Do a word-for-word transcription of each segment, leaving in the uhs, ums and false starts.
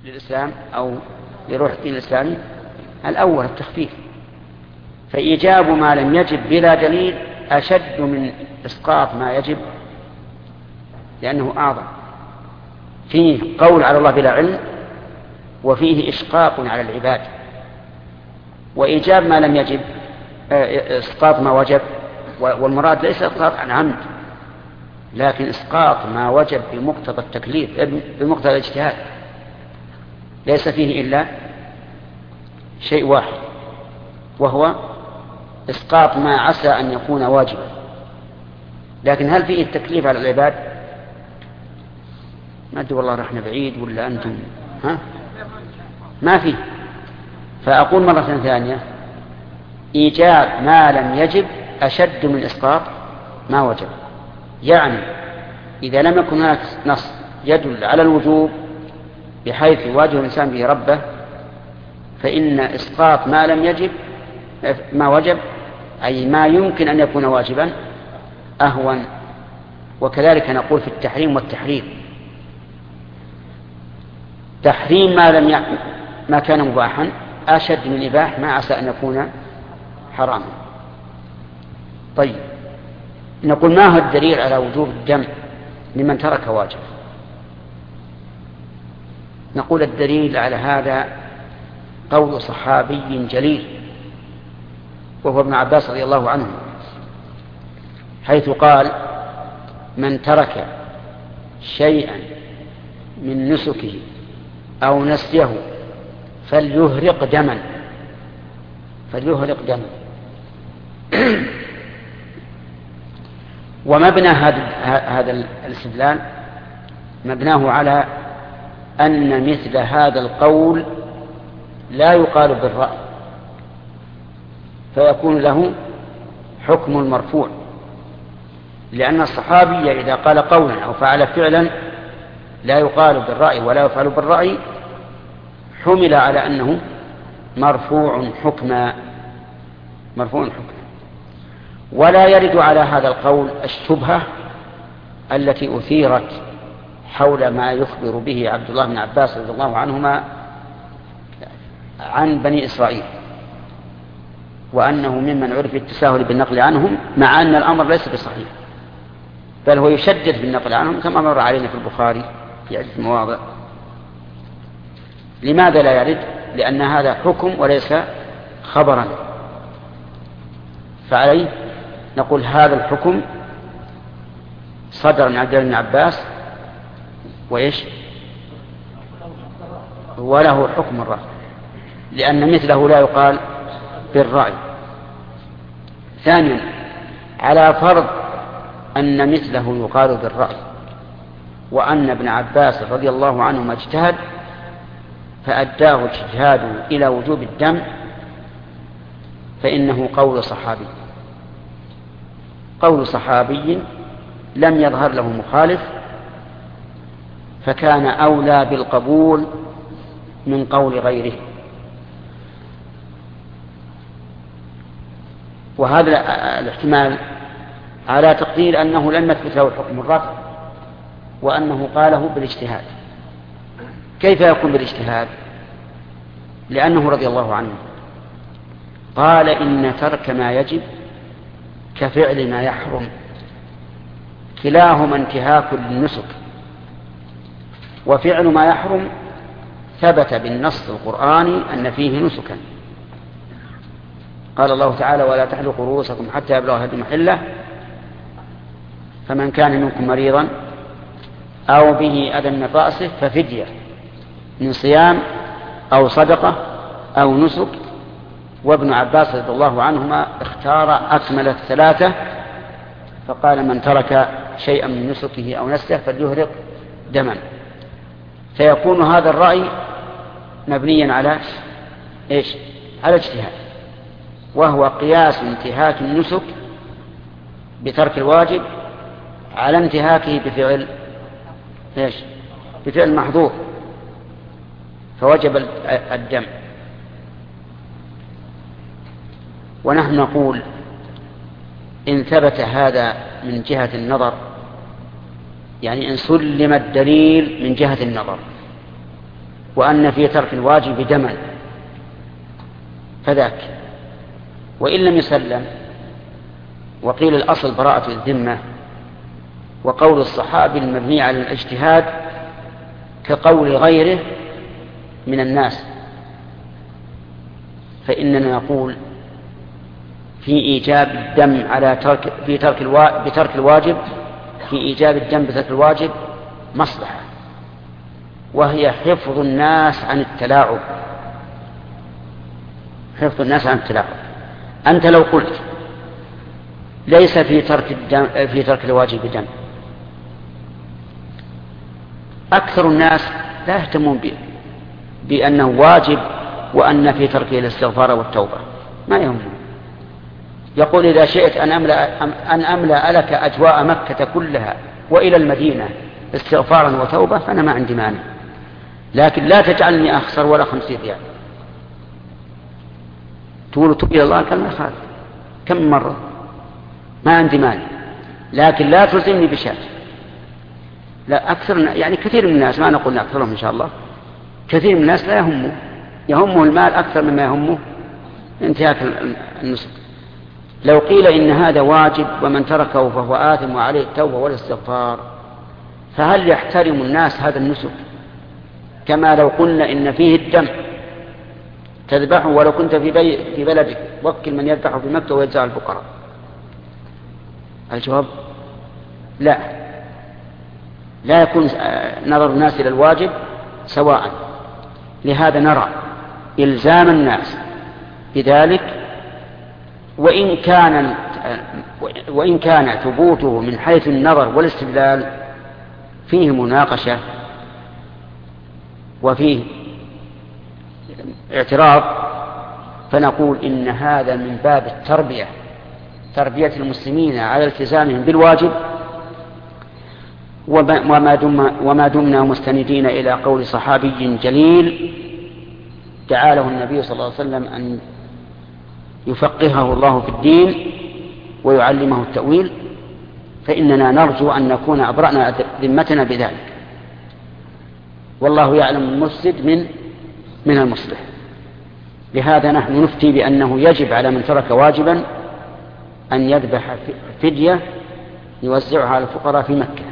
للإسلام أو لروح الدين الإسلامي؟ الأول التخفيف، فإيجاب ما لم يجب بلا دليل أشد من إسقاط ما يجب، لأنه أعظم، فيه قول على الله بلا علم وفيه إشقاق على العباد. وإيجاب ما لم يجب إسقاط ما وجب، والمراد ليس إسقاط عن عمد، لكن إسقاط ما وجب بمقتضى التكليف بمقتضى الاجتهاد، ليس فيه إلا شيء واحد، وهو إسقاط ما عسى أن يكون واجبا. لكن هل فيه التكليف على العباد؟ ما أدري والله رحنا بعيد ولا أنتم ها؟ ما فيه. فأقول مرة ثانية: إيجاب ما لم يجب أشد من إسقاط ما وجب. يعني إذا لم يكن هناك نص يدل على الوجوب بحيث يواجه الإنسان به ربه، فإن إسقاط ما لم يجب ما وجب، أي ما يمكن أن يكون واجبا، أهون. وكذلك نقول في التحريم والتحريم: تحريم ما لم ي... ما كان مباحا أشد من إباح ما عسى أن يكون حراما. طيب، نقول: ما هو الدليل على وجوب الدم لمن ترك واجب؟ نقول: الدليل على هذا قول صحابي جليل وهو ابن عباس رضي الله عنه، حيث قال: من ترك شيئا من نسكه أو نسيه فليهرق دما فليهرق دما ومبنى هذا الاستدلال مبناه على أن مثل هذا القول لا يقال بالرأي، فيكون له حكم المرفوع، لأن الصحابي إذا قال قولا أو فعل فعلا لا يقال بالرأي ولا يفعل بالرأي حمل على أنه مرفوع حكما مرفوع حكما ولا يرد على هذا القول الشبهة التي أثيرت حول ما يخبر به عبد الله بن عباس رضي الله عنهما عن بني إسرائيل، وأنه ممن عرف التساهل بالنقل عنهم، مع أن الأمر ليس بصحيح، بل هو يشدد بالنقل عنهم كما مر علينا في البخاري في عدة مواضع. لماذا لا يرد؟ لأن هذا حكم وليس خبرا، فعليه نقول هذا الحكم صدر من عبد الله بن عباس وإيش وله حكم الرفع، لأن مثله لا يقال بالرأي. ثانيا، على فرض أن مثله يقال بالرأي وأن ابن عباس رضي الله عنهما اجتهد فأداه اجتهاده إلى وجوب الدم، فإنه قول صحابي قول صحابي لم يظهر له مخالف، فكان أولى بالقبول من قول غيره. وهذا الاحتمال على تقدير أنه لم يثبت له حكم الرفع وأنه قاله بالاجتهاد. كيف يكون بالاجتهاد؟ لأنه رضي الله عنه قال: إن ترك ما يجب كفعل ما يحرم، كلاهما انتهاك للنسك، وفعل ما يحرم ثبت بالنص القرآني أن فيه نسكا. قال الله تعالى: ولا تحلقوا رؤوسكم حتى يبلغ الهدي محله، فمن كان منكم مريضا أو به أذى من رأسه ففدية من صيام أو صدقة أو نسك. وابن عباس رضي الله عنهما اختار أكمل الثلاثة، فقال: من ترك شيئا من نسكه أو نسله فليهرق دما. فيكون هذا الرأي مبنيا على إيش؟ على اجتهاد، وهو قياس انتهاك النسك بترك الواجب على انتهاكه بفعل إيش؟ بفعل محظور، فوجب الدم. ونحن نقول: إن ثبت هذا من جهة النظر، يعني إن سلم الدليل من جهة النظر، وأن في ترك الواجب دما فذاك، وإن لم يسلم وقيل الأصل براءة الذمة، وقول الصحابي المبني على الاجتهاد كقول غيره من الناس، فإننا نقول في إيجاب الدم على ترك في ترك الوا... بترك الواجب في إيجاب الدم بترك الواجب مصلحة، وهي حفظ الناس عن التلاعب. حفظ الناس عن التلاعب. أنت لو قلت ليس في ترك الدم في ترك الواجب دم، أكثر الناس لا يهتمون به بأنه واجب وأن في تركه الاستغفار والتوبة، ما يهمون. يقول إذا شئت أن أملأ, أن أملأ لك أجواء مكة كلها وإلى المدينة استغفارا وتوبة فأنا ما عندي مانع، لكن لا تجعلني أخسر ولا خمسين ريال. تقول تب إلى الله كلمة خالد كم مرة، ما عندي مانع، لكن لا تلزمني بشيء. لا أكثر يعني كثير من الناس، ما نقول أكثرهم إن شاء الله، كثير من الناس لا يهمه يهمه المال أكثر مما يهمه انتهاك النسك. لو قيل إن هذا واجب ومن تركه فهو آثم وعليه التوبة والاستغفار، فهل يحترم الناس هذا النسك كما لو قلنا إن فيه الدم تذبحه ولو كنت في, بي في بلدك وكل من يذبحه في مكة ويجزع الفقراء؟ الجواب لا، لا يكون نظر الناس إلى الواجب سواء. لهذا نرى إلزام الناس بذلك، وإن كان وإن كان ثبوته من حيث النظر والاستدلال فيه مناقشة وفيه اعتراض، فنقول إن هذا من باب التربية، تربية المسلمين على التزامهم بالواجب، وما, دم وما دمنا مستندين إلى قول صحابي جليل دعا له النبي صلى الله عليه وسلم أن يفقهه الله في الدين ويعلمه التأويل، فإننا نرجو أن نكون أبرأنا ذمتنا بذلك، والله يعلم المفسد من من المصلح. لهذا نحن نفتي بأنه يجب على من ترك واجبا أن يذبح فدية يوزعها على الفقراء في مكة،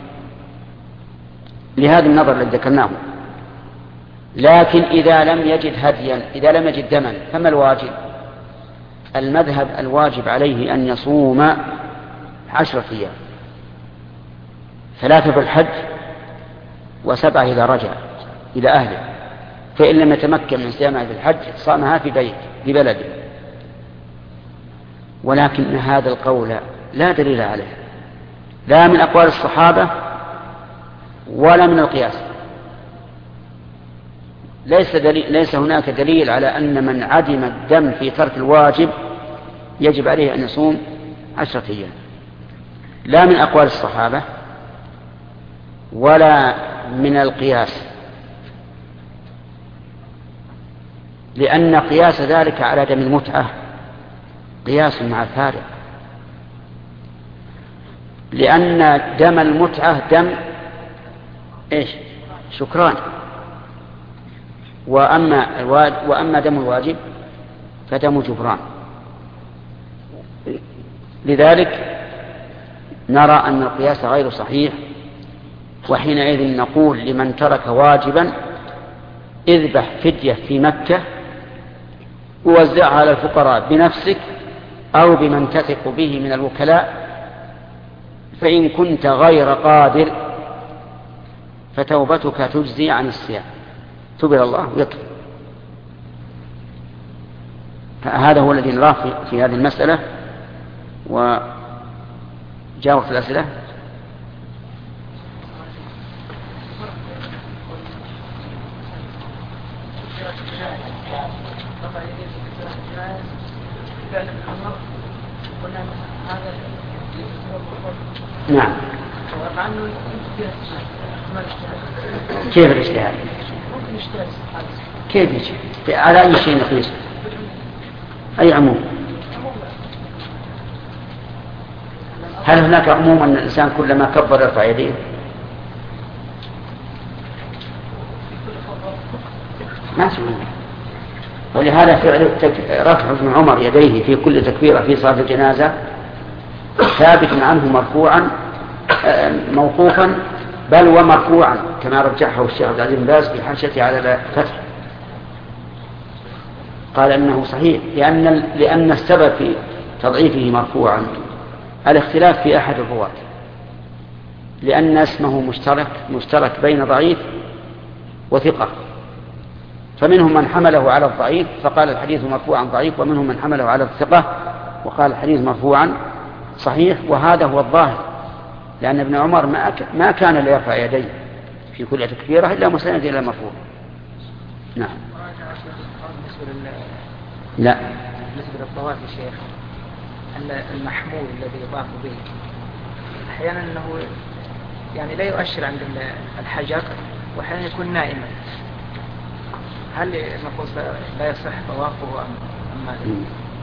لهذا النظر الذي ذكرناه. لكن إذا لم يجد هديا، إذا لم يجد دما، فما الواجب؟ المذهب الواجب عليه أن يصوم عشرة أيام، ثلاثة في الحج وسبعة إذا رجع إلى أهله، فإن لم يتمكن من صيامها في الحج صامها في بيت في بلده. ولكن هذا القول لا دليل عليه، لا من أقوال الصحابة ولا من القياس. ليس, دليل ليس هناك دليل على أن من عدم الدم في ترك الواجب يجب عليه أن يصوم عشرة أيام، لا من أقوال الصحابة ولا من القياس، لأن قياس ذلك على دم المتعة قياس مع الفارق، لأن دم المتعة دم إيش؟ شكران، وأما, وأما دم الواجب فدم جبران. لذلك نرى أن القياس غير صحيح، وحينئذ نقول لمن ترك واجبا اذبح فدية في مكة ووزعها على الفقراء بنفسك أو بمن تثق به من الوكلاء، فإن كنت غير قادر فتوبتك تجزي عن الصيام، تب إلى الله ويكفي. هذا هو الذي نراه في, في هذه المسألة. وجاوبت الأسئلة. نعم. كيف الاجتهاد؟ كيف يجي؟ على أي شيء نقيس؟ أي عموم؟ هل هناك عموم أن الإنسان كلما كبر يرفع يديه؟ ما سمع. ولهذا فعل رفع ابن عمر يديه في كل تكبيرة في صلاة الجنازة ثابت عنه مرفوعا موقوفا بل ومرفوعا كما رجحه الشيخ عبد العزيز بن باز في حاشيته على الفتح. قال انه صحيح لان لان السبب في تضعيفه مرفوعا الاختلاف في احد الرواة، لان اسمه مشترك مشترك بين ضعيف وثقة، فمنهم من حمله على الضعيف فقال الحديث مرفوعا ضعيف، ومنهم من حمله على الثقة وقال الحديث مرفوعا صحيح. وهذا هو الظاهر، لأن ابن عمر ما كان ليرفع يديه في كل تكبيرة إلا مسند إلى المرفوع. نعم. لا. بالنسبة للطواف يا شيخ، أن المحمول الذي يطاف به أحيانا أنه يعني لا يؤشر عند الحجر وأحيانا يكون نائما، هل نقول لا يصح طوافه أم ماذا؟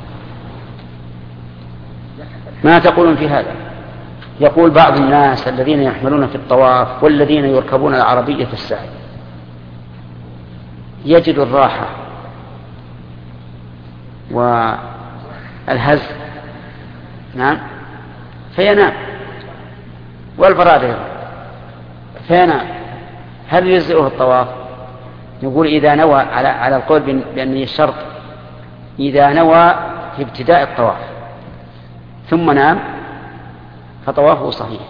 ما تقولون في هذا؟ يقول بعض الناس الذين يحملون في الطواف والذين يركبون العربية في السعي يجد الراحة والهز نعم فينام والبرادة فينام، هل يجزئه الطواف؟ نقول إذا نوى على على القول بأن الشرط إذا نوى في ابتداء الطواف ثم نام فطوافه صحيح،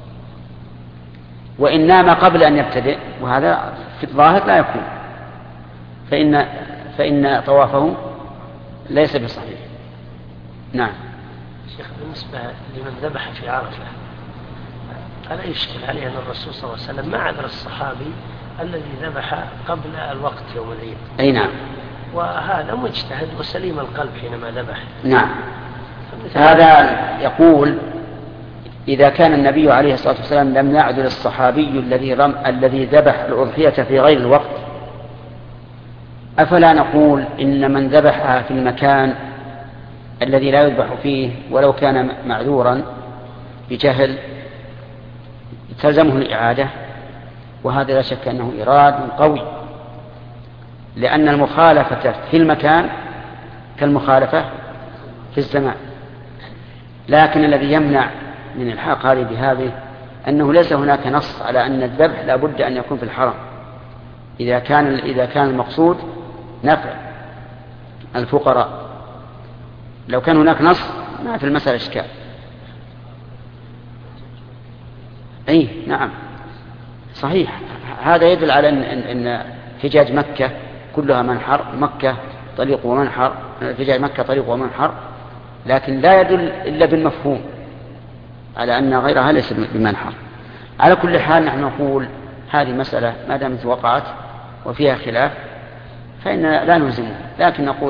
وإن نام قبل أن يبتدئ وهذا في الظاهر لا يكون فإن فإن طوافه ليس بصحيح. نعم. شيخ بالنسبة لمن ذبح في عرفة ألا يشكل عليه أن الرسول صلى الله عليه وسلم ما عذر الصحابي الذي ذبح قبل الوقت يوم العيد؟ أي نعم. وهذا مجتهد وسليم القلب حينما ذبح. نعم. هذا يقول إذا كان النبي عليه الصلاة والسلام لم يعذر الصحابي الذي رم الذي ذبح الأضحية في غير الوقت، أفلا نقول إن من ذبحها في المكان الذي لا يذبح فيه ولو كان معذورا بجهل تلزمه الإعادة؟ وهذا لا شك أنه إراد قوي، لأن المخالفة في المكان كالمخالفة في الزمان. لكن الذي يمنع من الحاق هذه بهذه أنه ليس هناك نص على أن الذبح لا بد أن يكون في الحرم إذا كان إذا كان المقصود نفع الفقراء. لو كان هناك نص ما في المسألة إشكال. أي نعم صحيح. هذا يدل على أن, إن, إن حجاج مكة كلها منحر، مكة طريق ومنحر، حجاج مكة طريق ومنحر، لكن لا يدل إلا بالمفهوم على أن غيرها ليس بمنحر. على كل حال نحن نقول هذه مسألة ما دامت وقعت وفيها خلاف فإننا لا نلزمها، لكن نقول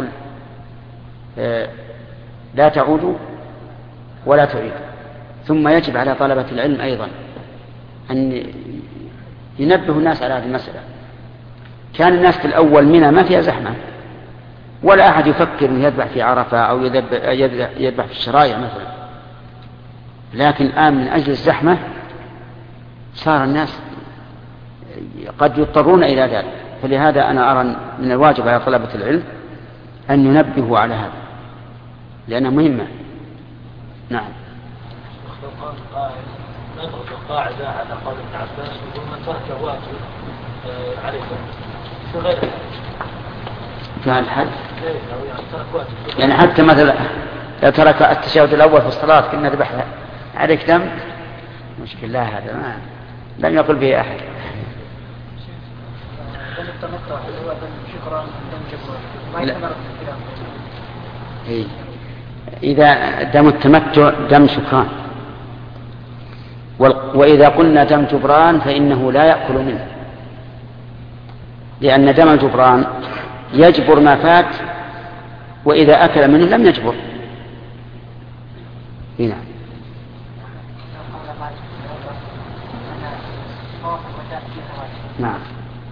لا تعودوا ولا تعيدوا. ثم يجب على طلبة العلم أيضا أن ينبه الناس على هذه المسألة. كان الناس في الأول منها ما فيها زحمة ولا أحد يفكر أن يذبح في عرفة أو يذبح في الشرايع مثلا، لكن الآن من أجل الزحمة صار الناس قد يضطرون إلى ذلك. فلهذا أنا أرى من الواجب على طلبة العلم أن ينبهوا على هذا لأنها مهمة. نعم. نضرب قاعدة على قول ابن عباس يقول من ترك واجب عليه في غير في هذا الحد يعني حتى مثلا لو ترك التشهد الأول في الصلاة كنا ذبحها عليك دم مشكلة. لا هذا ما لم يقل به أحد. إذا دم التمتع دم شكران، وإذا قلنا دم جبران فإنه لا يأكل منه، لأن دم الجبران يجبر ما فات، وإذا أكل منه لم يجبر. هنا نعم.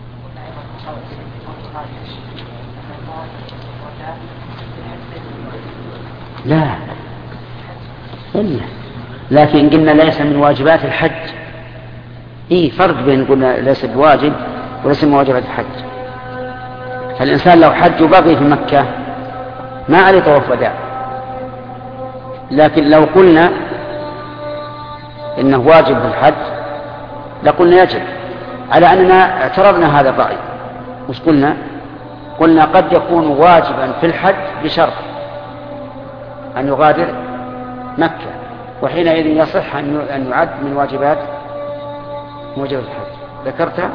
لا إلا لكن قلنا ليس من واجبات الحج. إيه فرق بين قلنا ليس بواجب وليس من واجبات الحج. فالإنسان لو حج وبقي في مكة ما عليه طواف وداع. لكن لو قلنا إنه واجب في الحج لقلنا يجب، على أننا اعترضنا هذا الرأي. مش قلنا قلنا قد يكون واجبا في الحج بشرط أن يغادر مكة، وحينئذ يصح أن يعد من واجبات موجب الحج. ذكرتها؟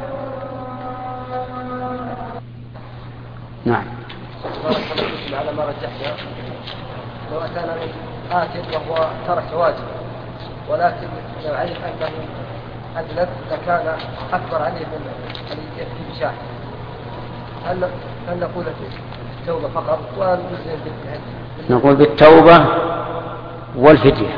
نعم. على ما رجحنا لو أتانا آت وهو ترك واجب، ولكن لو علم أنه أذنب لكان أكبر عليه من أن يأتي بشاهد، هل هل نقول بالتوبة فقط ونلزم بالفدية؟ نقول بالتوبة والفدية.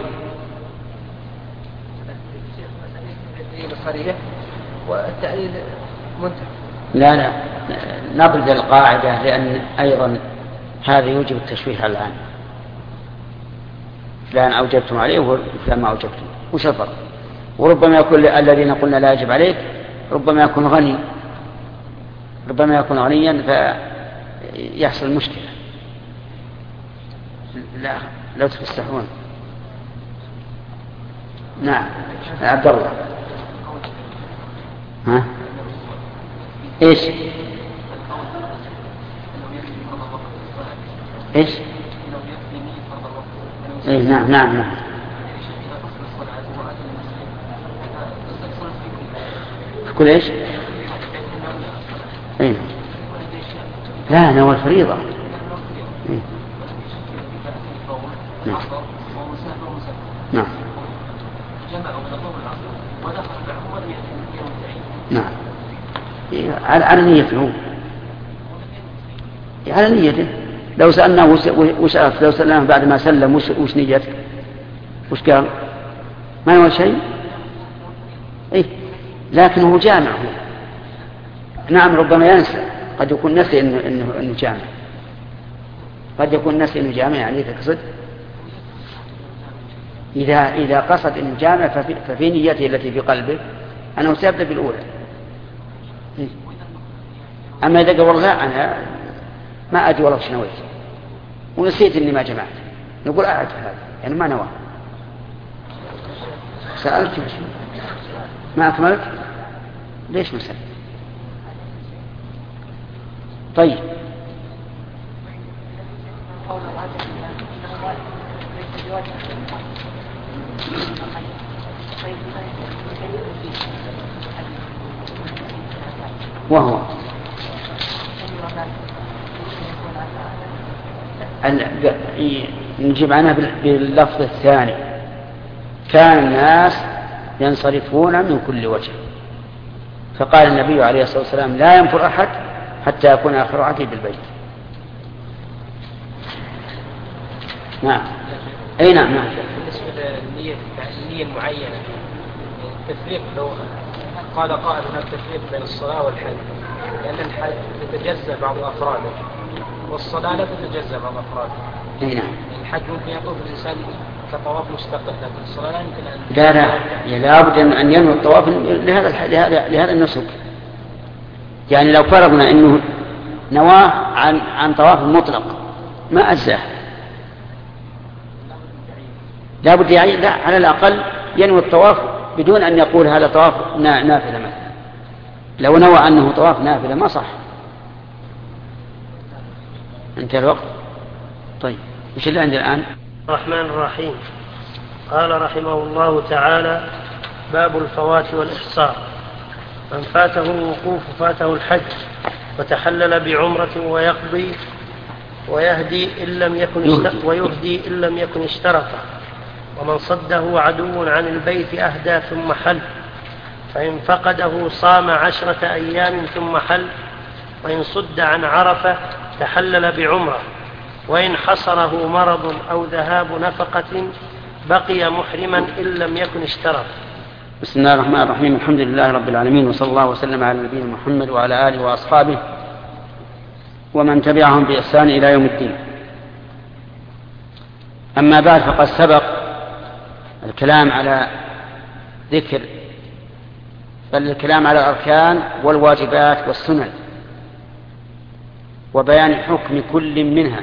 التعليل صريح والتعليل منتهى. لا لا نبرد القاعدة، لأن أيضا هذا يوجب التشويه على الآن. فلان أوجبتم عليه وفلان ما أوجبتم، وش الفرق؟ وربما يكون الذين قلنا لا يجب عليك ربما يكون غني، ربما يكون غنيا فيحصل مشكلة. لا لو تفسحون. نعم عبد الله. ها ايش ايش ايه نعم نعم نعم كل ايش ايه لا نوى الفريضة. إيه؟ نعم نعم نعم إيه على نيته، على نيته. لو سألناه وش أف لو سألناه بعد ما سلم وش, وش نيتك وش قال ما نوى شيء. إيه لكنه جامع. نعم ربما ينسى، قد يكون نسي إنه, إنه, إنه جامع، قد يكون نسي إنه جامع. يعني تقصد إذا, إذا قصد إنه جامع ففي, ففي نيته التي في قلبه أنه سيبدأ بالأولى. إيه؟ أما إذا قال والله أنا ما أدري والله وش نويت ونسيت إني ما جمعت، نقول أعد هذا يعني ما نوى. سألت ما أكملت ليش مسألة؟ طيب وهو نجيب عنها باللفظ الثاني: كان الناس ينصرفون من كل وجه، فقال النبي عليه الصلاة والسلام: لا ينفر أحد حتى يكون آخر عهده بالبيت. نعم أي نعم نعم. بالنسبة للنية النية المعينة، التفريق لو قال قائل هناك تفريق بين الصلاة والحج، لأن الحج تتجزأ بعض أفراده والصلاة لا تتجزأ بعض أفراده. أي نعم. الحج ممكن يطوف الإنسان كطواف مستقل، لكن الصلاة لا يمكن أن لا لا لابد أن ينوي الطواف لهذا لهذا لهذا النسك. يعني لو فرضنا أنه نواه عن عن طواف مطلق ما أجزاه، لابد يعني لا على الأقل ينوي الطواف بدون أن يقول هذا طواف نافلة مثلا. لو نوى أنه طواف نافلة ما صح. انتهى الوقت. طيب وش اللي عندي الآن؟ الرحمن الرحيم. قال رحمه الله تعالى: باب الفوات والإحصار. من فاته الوقوف فاته الحج وتحلل بعمرة ويقضي ويهدي إن لم يكن ويهدي إن لم يكن اشترطه. ومن صده عدو عن البيت أهدى ثم حل، فإن فقده صام عشرة أيام ثم حل. وإن صد عن عرفة تحلل بعمرة. وإن حصره مرض أو ذهاب نفقة بقي محرما إن لم يكن اشترط. بسم الله الرحمن الرحيم. الحمد لله رب العالمين، وصلى الله وسلم على نبينا محمد وعلى آله وأصحابه ومن تبعهم بإحسان إلى يوم الدين. أما بعد، فقد سبق الكلام على ذكر بل الكلام على الأركان والواجبات والسنن. وبيان حكم كل منها،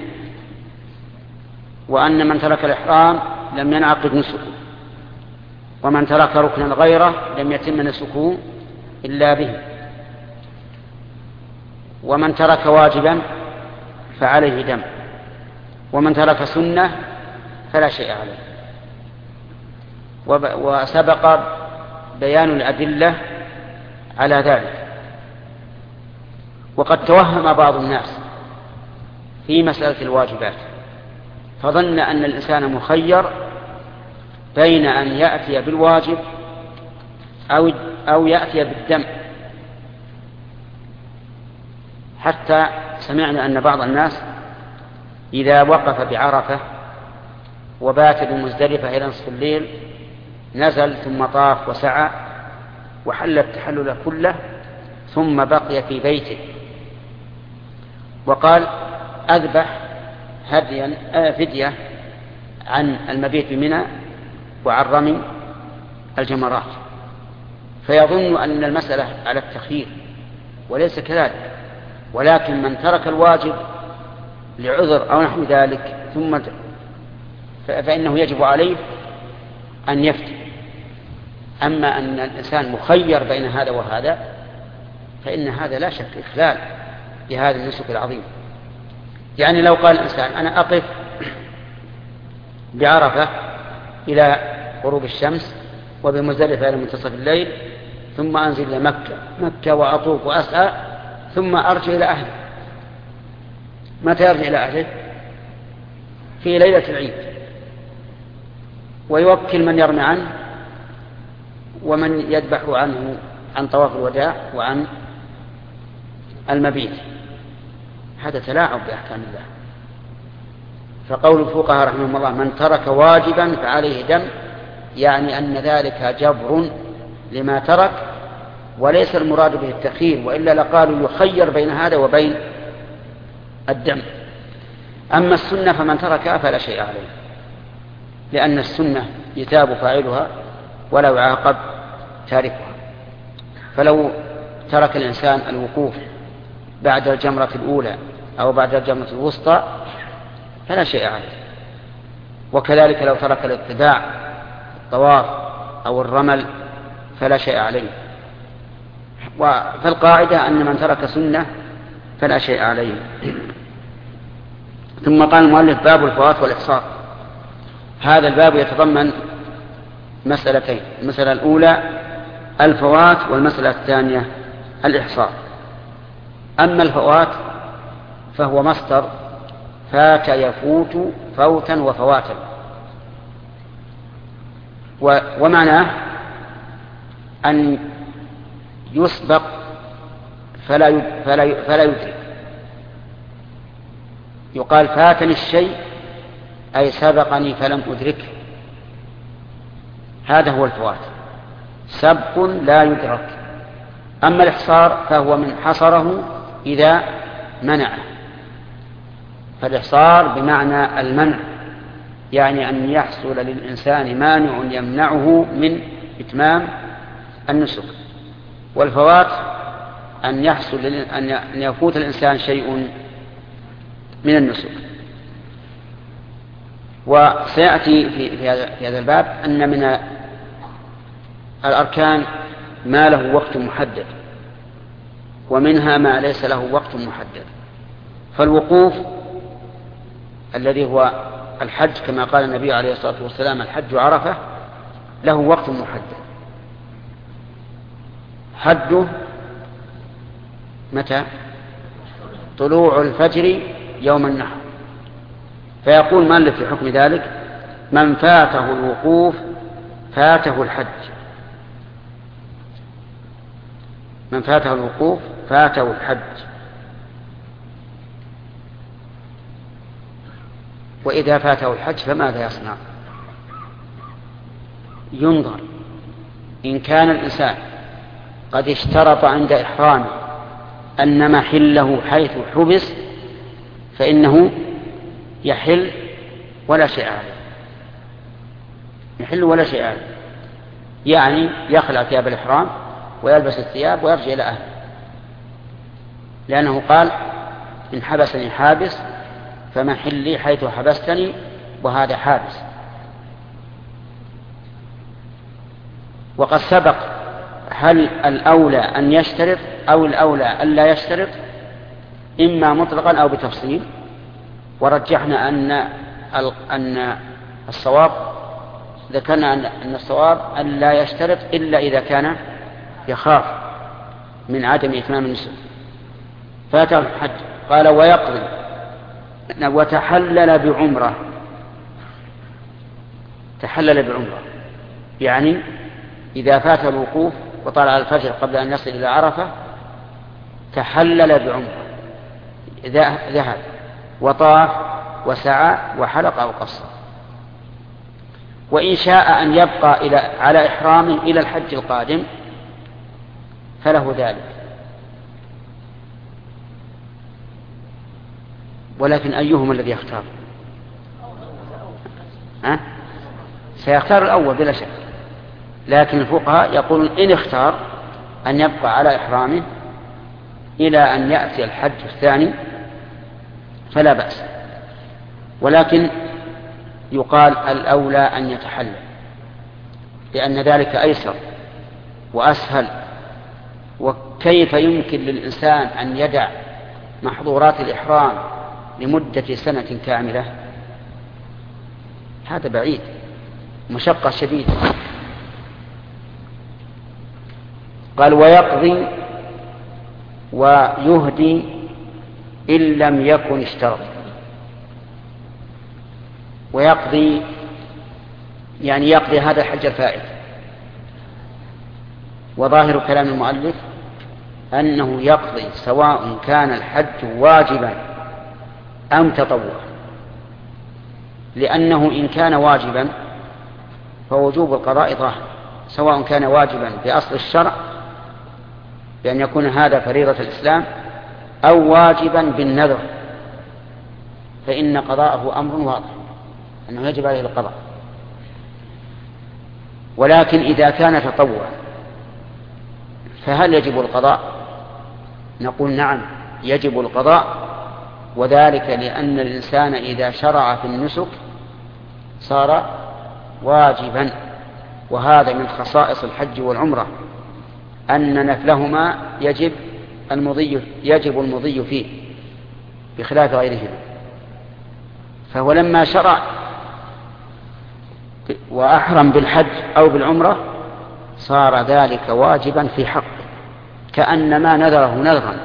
وأن من ترك الإحرام لم ينعقد نسكه، ومن ترك ركنا غيره لم يتم نسكه إلا به، ومن ترك واجبا فعليه دم، ومن ترك سنة فلا شيء عليه. وسبق بيان الأدلة على ذلك. وقد توهم بعض الناس في مسألة الواجبات فظن أن الإنسان مخير بين أن يأتي بالواجب أو أو يأتي بالدم، حتى سمعنا أن بعض الناس إذا وقف بعرفة وبات بمزدلفة إلى نصف الليل نزل ثم طاف وسعى وحل التحلل كله ثم بقي في بيته وقال أذبح هديا فدية عن المبيت بمنى وعن رمي الجمرات، فيظن أن المسألة على التخيير، وليس كذلك، ولكن من ترك الواجب لعذر أو نحو ذلك ثم فإنه يجب عليه أن يفتي. أما أن الإنسان مخير بين هذا وهذا فإن هذا لا شك إخلال بهذا النسك العظيم. يعني لو قال الإنسان أنا أقف بعرفة إلى غروب الشمس وبمزدلفة إلى منتصف الليل ثم أنزل إلى مكة مكة وأطوف وأسعى ثم أرجع إلى أهله، متى يرجع إلى أهله؟ في ليلة العيد، ويوكل من يرمي عنه ومن يذبح عنه عن طواف الوداع وعن المبيت. هذا تلاعب بأحكام الله. فقول الفقهاء رحمهم الله من ترك واجبا فعليه دم، يعني أن ذلك جبر لما ترك، وليس المراد به التخيير، وإلا لقالوا يخير بين هذا وبين الدم. أما السنة فمن تركها فلا شيء عليه، لأن السنة يثاب فاعلها ولا يعاقب تاركها. فلو ترك الإنسان الوقوف بعد الجمرة الأولى أو بعد الجمرة الوسطى فلا شيء عليه، وكذلك لو ترك الاتباع الطواف أو الرمل فلا شيء عليه. فالقاعدة أن من ترك سنة فلا شيء عليه. ثم قال المؤلف باب الفوات والإحصار. هذا الباب يتضمن مسألتين: المسألة الأولى الفوات، والمسألة الثانية الإحصار. أما الفوات فهو مصدر فات يفوت فوتا وفواتا، ومعناه أن يسبق فلا فلا فلا يدرك. يقال فاتني الشيء أي سبقني فلم أدركه، هذا هو الفوات، سبق لا يدرك. أما الإحصار فهو من حصره إذا منعه، فالإحصار بمعنى المنع، يعني أن يحصل للإنسان مانع يمنعه من إتمام النسك. والفوات أن يحصل أن يفوت الإنسان شيء من النسك. وسيأتي في هذا الباب أن من الأركان ما له وقت محدد، ومنها ما ليس له وقت محدد. فالوقوف الذي هو الحج كما قال النبي عليه الصلاة والسلام الحج عرفة له وقت محدد، حده متى؟ طلوع الفجر يوم النحر. فيقول مالك في حكم ذلك: من فاته الوقوف فاته الحج، من فاته الوقوف فاته الحج. وإذا فاته الحج فماذا يصنع؟ ينظر إن كان الإنسان قد اشترط عند إحرامه أن محله حيث حبس فإنه يحل ولا شيء عليه، يحل ولا شيء عليه، يعني يخلع ثياب الإحرام ويلبس الثياب ويرجع إلى أهله، لأنه قال إن حبسني حابس فمحلي حيث حبستني، وهذا حابس. وقد سبق هل الأولى أن يشترط أو الأولى أن لا يشترط، إما مطلقا أو بتفصيل، ورجحنا أن أن الصواب ذكرنا أن الصواب أن لا يشترط إلا إذا كان يخاف من عدم إتمام النسك. فاته الحج قال ويقضي وتحلل بعمرة. تحلل بعمرة يعني إذا فات الوقوف وطلع الفجر قبل أن يصل إلى عرفة تحلل بعمرة، ذهب وطاف وسعى وحلق أو قصر. وإن شاء أن يبقى إلى على إحرامه إلى الحج القادم فله ذلك، ولكن أيهما الذي يختار؟ أه؟ سيختار الأول بلا شك، لكن الفقهاء يقولون إن اختار أن يبقى على إحرامه إلى أن يأتي الحج الثاني فلا بأس، ولكن يقال الأولى أن يتحلل، لأن ذلك أيسر وأسهل. وكيف يمكن للإنسان أن يدع محظورات الإحرام لمدة سنة كاملة؟ هذا بعيد، مشقة شديدة. قال ويقضي ويهدي إن لم يكن اشترط. ويقضي يعني يقضي هذا الحج الفائت. وظاهر كلام المؤلف أنه يقضي سواء كان الحج واجبا أم تطوعا، لأنه إن كان واجبا فوجوب القضاء ظاهر، سواء كان واجبا بأصل الشرع بأن يكون هذا فريضة الإسلام أو واجبا بالنذر، فإن قضاءه أمر واضح أنه يجب عليه القضاء. ولكن إذا كان تطوعا فهل يجب القضاء؟ نقول نعم يجب القضاء، وذلك لأن الإنسان إذا شرع في النسك صار واجبا، وهذا من خصائص الحج والعمرة أن نفلهما يجب المضي يجب المضي فيه بخلاف غيرهما. فهو لما شرع وأحرم بالحج أو بالعمرة صار ذلك واجبا في حقه كأنما نذره نذرا.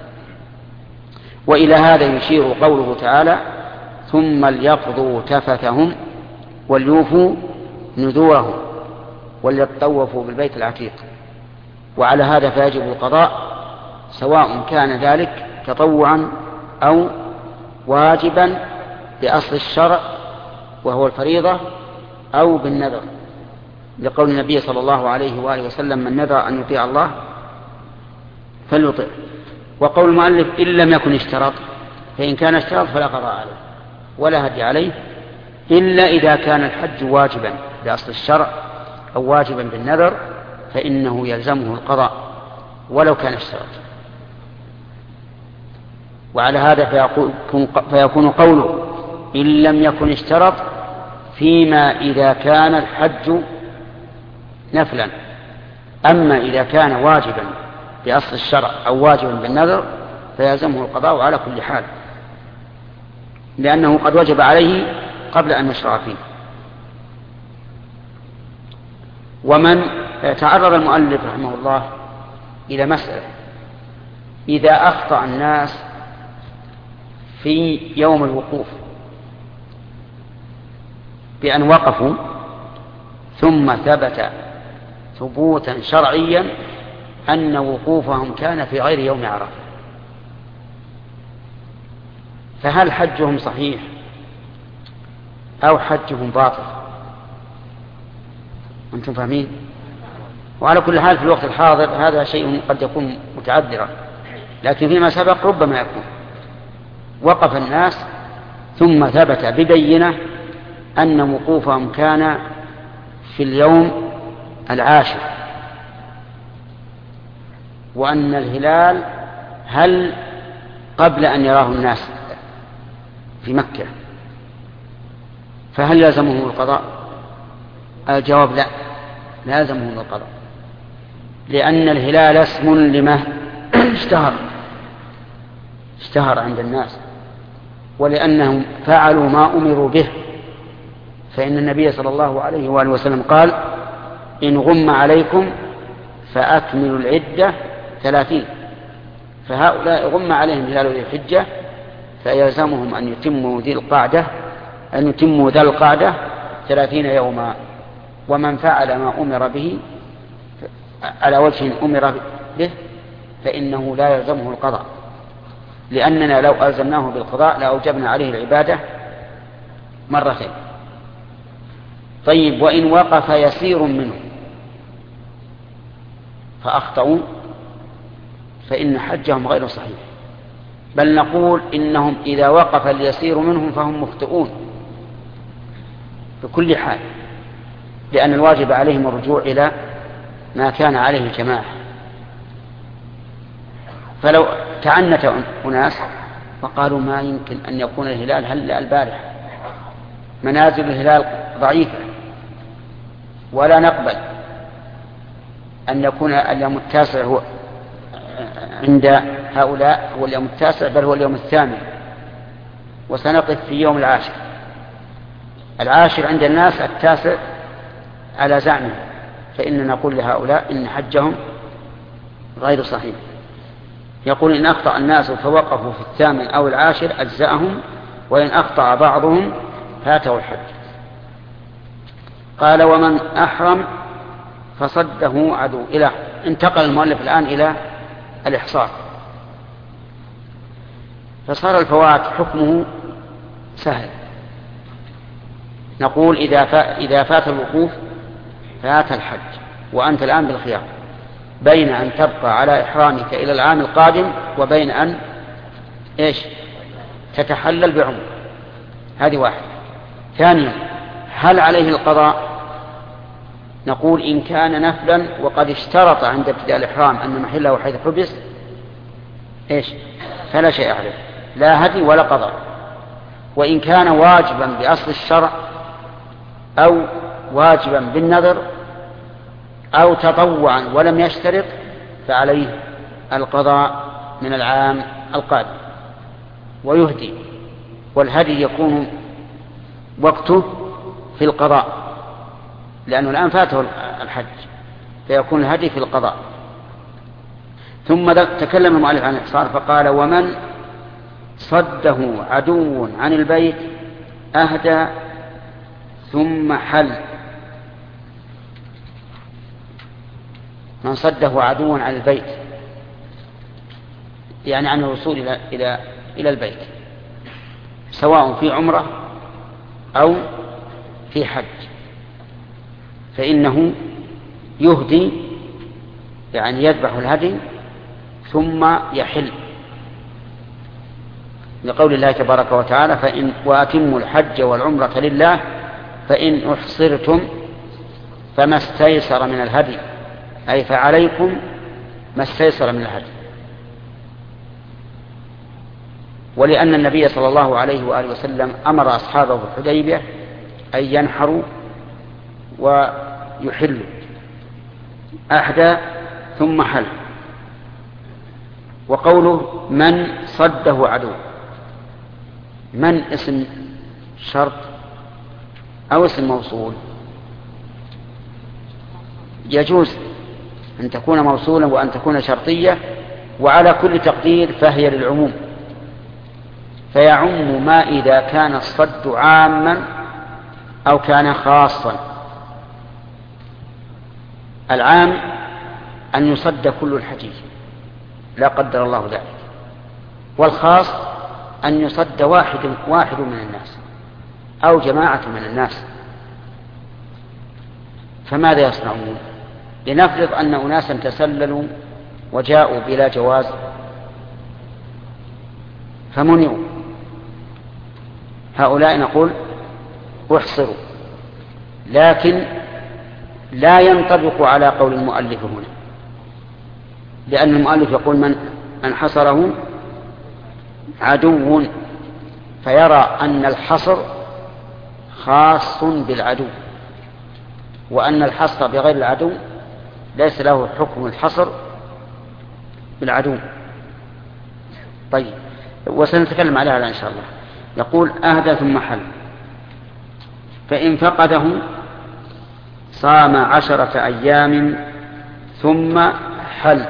وإلى هذا يشير قوله تعالى ثم ليقضوا تفثهم وليوفوا نذورهم وليطوفوا بالبيت العتيق. وعلى هذا فيجب القضاء سواء كان ذلك تطوعا أو واجبا بأصل الشرع وهو الفريضة أو بالنذر، لقول النبي صلى الله عليه وآله وسلم من نذر أن يطيع الله فليطع. وقول المؤلف إن لم يكن اشترط، فإن كان اشترط فلا قضاء عليه ولا هدي عليه إلا إذا كان الحج واجبا بأصل الشرع أو واجبا بالنذر فإنه يلزمه القضاء ولو كان اشترط. وعلى هذا فيكون, فيكون قوله إن لم يكن اشترط فيما إذا كان الحج نفلا. أما إذا كان واجبا بأصل الشرع أو واجبا بالنذر فيلزمه القضاء على كل حال، لأنه قد وجب عليه قبل أن يشرع فيه. ومن تعرض المؤلف رحمه الله إلى مسألة إذا أخطأ الناس في يوم الوقوف بأن وقفوا ثم ثبت ثبوتا شرعيا أن وقوفهم كان في غير يوم عرفة، فهل حجهم صحيح أو حجهم باطل؟ أنتم فاهمين؟ وعلى كل حال في الوقت الحاضر هذا شيء قد يكون متعذرا، لكن فيما سبق ربما يكون وقف الناس ثم ثبت ببينة أن وقوفهم كان في اليوم العاشر، وأن الهلال هل قبل أن يراه الناس في مكة، فهل لازمهم القضاء؟ الجواب لا، لازمهم القضاء، لأن الهلال اسم لما اشتهر اشتهر عند الناس، ولأنهم فعلوا ما أمروا به. فإن النبي صلى الله عليه وآله وسلم قال: إن غم عليكم فأكملوا العدة ثلاثين. فهؤلاء غم عليهم هلال ذي الحجة، فيلزمهم أن يتموا ذي القعدة أن يتموا ذا القعدة ثلاثين يوما. ومن فعل ما أمر به على وجه أمر به فإنه لا يلزمه القضاء، لأننا لو ألزمناه بالقضاء لأوجبنا عليه العبادة مرتين. طيب، وإن وقف يسير منهم فأخطأوا فإن حجهم غير صحيح، بل نقول إنهم إذا وقف اليسير منهم فهم مخطئون بكل حال، لأن الواجب عليهم الرجوع إلى ما كان عليه الجماعة. فلو تعنت أناس فقالوا: ما يمكن أن يكون الهلال هل البارح، منازل الهلال ضعيفة، ولا نقبل أن يكون اليوم التاسع هو عند هؤلاء هو اليوم التاسع، بل هو اليوم الثامن، وسنقف في يوم العاشر. العاشر عند الناس التاسع على زعمه، فإننا نقول لهؤلاء إن حجهم غير صحيح. يقول: إن أخطأ الناس فوقفوا في الثامن أو العاشر أجزأهم، وإن أخطأ بعضهم فاته الحج. قال: ومن أحرم فصده عدو. إلى انتقل المؤلف الآن إلى الإحصار، فصار الفوات حكمه سهل. نقول: إذا فات الوقوف فات الحج، وأنت الآن بالخيار بين أن تبقى على إحرامك إلى العام القادم وبين أن إيش تتحلل بعمر. هذه واحدة. ثانيا، هل عليه القضاء؟ نقول: إن كان نفلا وقد اشترط عند ابتداء الإحرام أن محله حيث حبس إيش فلا شيء عليه، لا هدي ولا قضاء. وإن كان واجبا بأصل الشرع أو واجبا بالنذر أو تطوعا ولم يشترط فعليه القضاء من العام القادم ويهدي. والهدي يكون وقته في القضاء، لأنه الآن فاته الحج، فيكون الهدي في القضاء. ثم تكلم المؤلف عن الإحصار فقال: ومن صده عدو عن البيت أهدى ثم حل. من صده عدو عن البيت يعني عن الوصول إلى, إلى, إلى البيت، سواء في عمرة أو في حج، فإنه يهدي يعني يذبح الهدي ثم يحل، لقول الله تبارك وتعالى: فإن وأتموا الحج والعمرة لله فإن أحصرتم فما استيسر من الهدي، أي فعليكم ما استيسر من الهدي. ولأن النبي صلى الله عليه وآله وسلم أمر أصحابه في الحديبية أن ينحروا ويحلوا، أحدى ثم حل. وقوله: من صده عدو، من اسم شرط أو اسم موصول؟ يجوز أن تكون موصولا وأن تكون شرطية، وعلى كل تقدير فهي للعموم، فيعم ما إذا كان الصد عاما أو كان خاصا. العام أن يصد كل الحجيج لا قدر الله ذلك، والخاص أن يصد واحد واحد من الناس أو جماعة من الناس. فماذا يصنعون؟ لنفرض أن أناسا تسللوا وجاءوا بلا جواز فمنعوا، هؤلاء نقول احصروا، لكن لا ينطبق على قول المؤلف هنا، لأن المؤلف يقول: من من حصره عدو فيرى أن الحصر خاص بالعدو، وأن الحصر بغير العدو ليس له حكم الحصر بالعدو. طيب، وسنتكلم عليها إن شاء الله. يقول أهدى ثم حل، فإن فقده صام عشرة أيام ثم حل.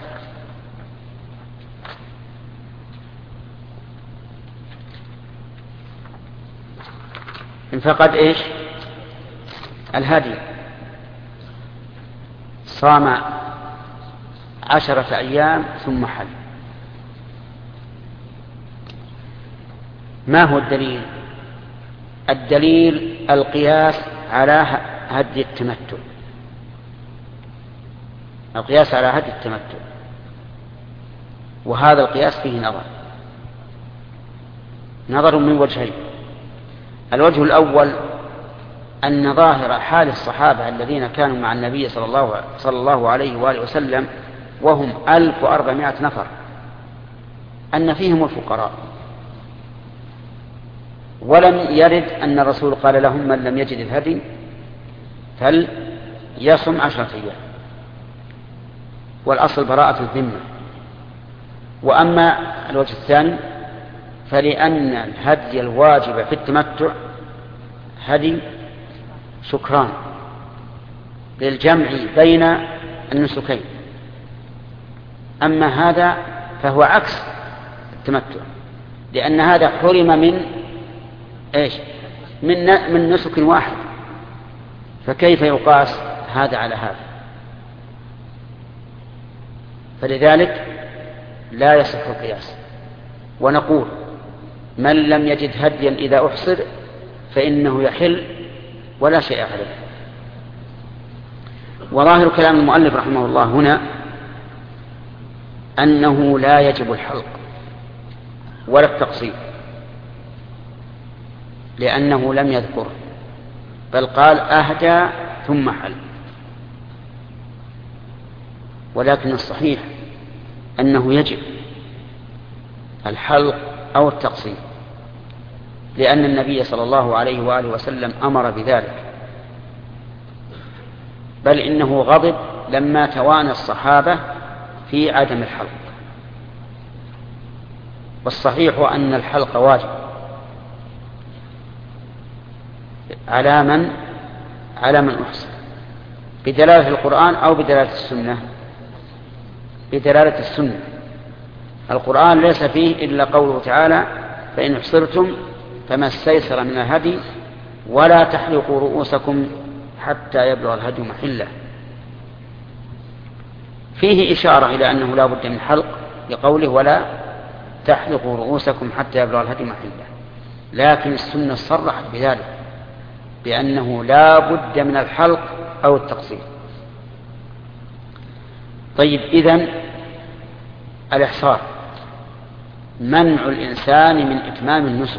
إن فقد إيش؟ الهدي، صام عشرة أيام ثم حل. ما هو الدليل؟ الدليل القياس على هدي التمتع، القياس على هدي التمتع، وهذا القياس فيه نظر نظر من وجهين. الوجه الأول أن ظاهر حال الصحابة الذين كانوا مع النبي صلى الله, صلى الله عليه وآله وسلم وهم ألف وأربعمائة نفر أن فيهم الفقراء، ولم يرد أن الرسول قال لهم من لم يجد الهدي فليصم عشرة أيام، والأصل براءة الذمة. وأما الوجه الثاني فلأن الهدي الواجب في التمتع هدي شكران للجمع بين النسكين، أما هذا فهو عكس التمتع، لأن هذا حرم من إيش؟ من من نسك واحد، فكيف يقاس هذا على هذا؟ فلذلك لا يصح القياس. ونقول من لم يجد هديا إذا أحصر فإنه يحل ولا شيء عليه. وظاهر كلام المؤلف رحمه الله هنا أنه لا يجب الحلق ولا التقصير، لأنه لم يذكر، بل قال أهدى ثم حل. ولكن الصحيح أنه يجب الحلق أو التقصير، لأن النبي صلى الله عليه وآله وسلم أمر بذلك، بل إنه غضب لما توانى الصحابة في عدم الحلق. والصحيح أن الحلق واجب على من على من أحصر، بدلالة القرآن أو بدلالة السنة؟ بدلالة السنة. القرآن ليس فيه إلا قوله تعالى فإن احصرتم فما استيسر من الهدي ولا تحلقوا رؤوسكم حتى يبلغ الهدي محله. فيه إشارة إلى أنه لا بد من حلق لقوله ولا تحلقوا رؤوسكم حتى يبلغ الهدي محله، لكن السنة صرحت بذلك بأنه لا بد من الحلق أو التقصير. طيب، إذن الإحصار منع الإنسان من إتمام النسك،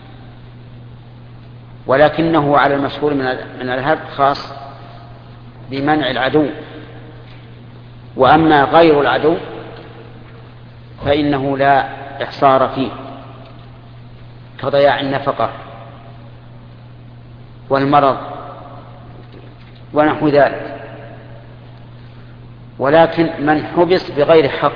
ولكنه على المشهور من الهد خاص بمنع العدو، وأما غير العدو فإنه لا إحصار فيه، كضياع النفقة والمرض ونحو ذلك. ولكن من حبس بغير حق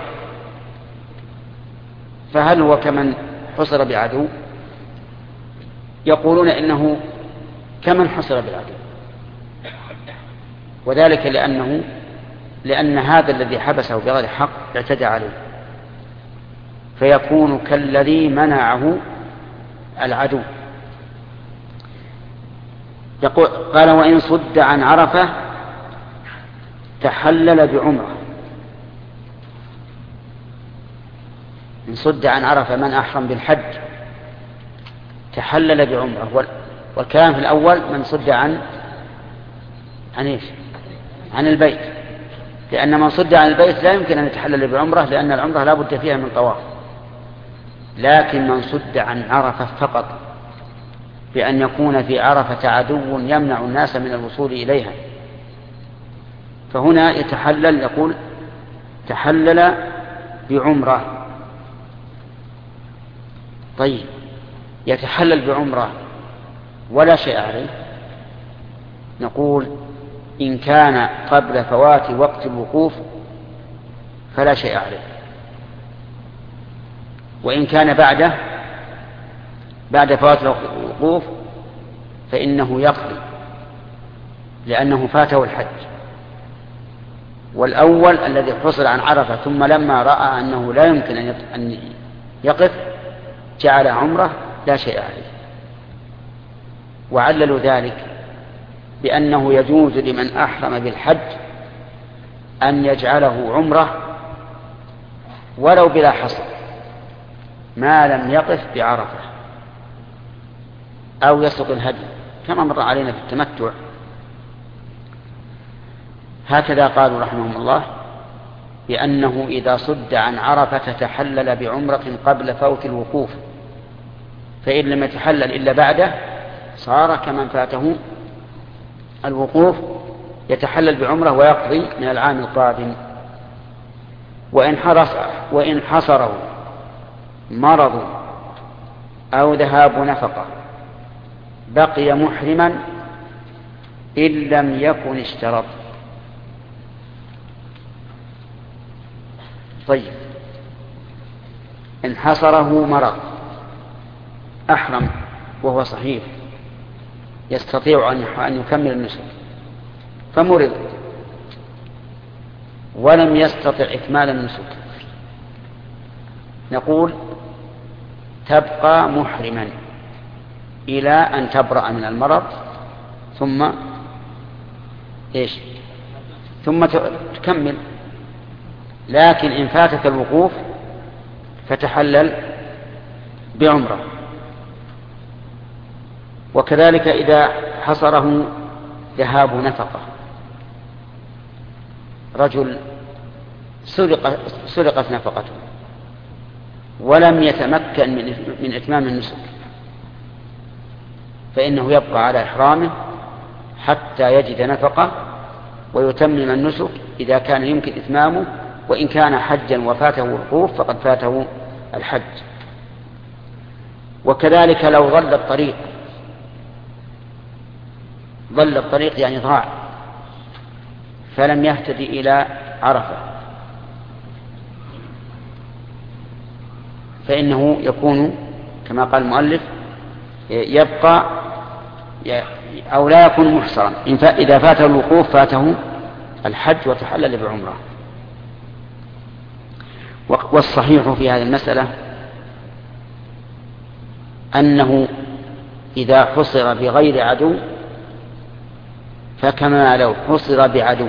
فهل هو كمن حصر بعدو؟ يقولون إنه كمن حصر بالعدو، وذلك لأنه لأن هذا الذي حبسه بغير حق اعتدى عليه، فيكون كالذي منعه العدو. يقول قال وإن صد عن عرفة تحلل بعمرة. إن صد عن عرفة من أحرم بالحج تحلل بعمرة، والكلام في الأول من صد عن عن إيش؟ عن البيت، لأن من صد عن البيت لا يمكن أن يتحلل بعمرة، لأن العمرة لا بد فيها من طواف. لكن من صد عن عرفة فقط، بأن يكون في عرفة عدو يمنع الناس من الوصول إليها، فهنا يتحلل، يقول تحلل بعمرة. طيب يتحلل بعمرة ولا شيء عليه؟ نقول إن كان قبل فوات وقت الوقوف فلا شيء عليه، وإن كان بعده بعد فوات الوقوف فإنه يقضي لأنه فاته الحج. والأول الذي حصل عن عرفة ثم لما رأى أنه لا يمكن أن يقف جعل عمره لا شيء عليه. وعللوا ذلك بأنه يجوز لمن أحرم بالحج أن يجعله عمره ولو بلا حصر ما لم يقف بعرفة أو يسوق الهدي كما مر علينا في التمتع. هكذا قالوا رحمهم الله بأنه إذا صد عن عرفة تحلل بعمرة قبل فوت الوقوف، فإن لم يتحلل إلا بعده صار كمن فاته الوقوف يتحلل بعمرة ويقضي من العام القادم. وإن حرص وإن حصره مرض أو ذهاب نفقة بقي محرما إن لم يكن اشترط. طيب إن حصره مرض أحرم وهو صحيح يستطيع أن يكمل النسك فمرض ولم يستطع إكمال النسك، نقول تبقى محرما إلى أن تبرأ من المرض ثم إيش ثم تكمل. لكن إن فاتك الوقوف فتحلل بعمرة. وكذلك إذا حصره ذهاب نفقة، رجل سرقت نفقته ولم يتمكن من إتمام النسك فإنه يبقى على إحرامه حتى يجد نفقة ويتمم النسك إذا كان يمكن إتمامه، وإن كان حجا وفاته الوقوف فقد فاته الحج. وكذلك لو ضل الطريق ضل الطريق يعني ضاع فلم يهتدي إلى عرفة فإنه يكون كما قال المؤلف يبقى أو لا يكون محصرا. إذا فاته الوقوف فاته الحج وتحلل بعمره. والصحيح في هذه المسألة أنه إذا حصر بغير عدو فكما لو حصر بعدو،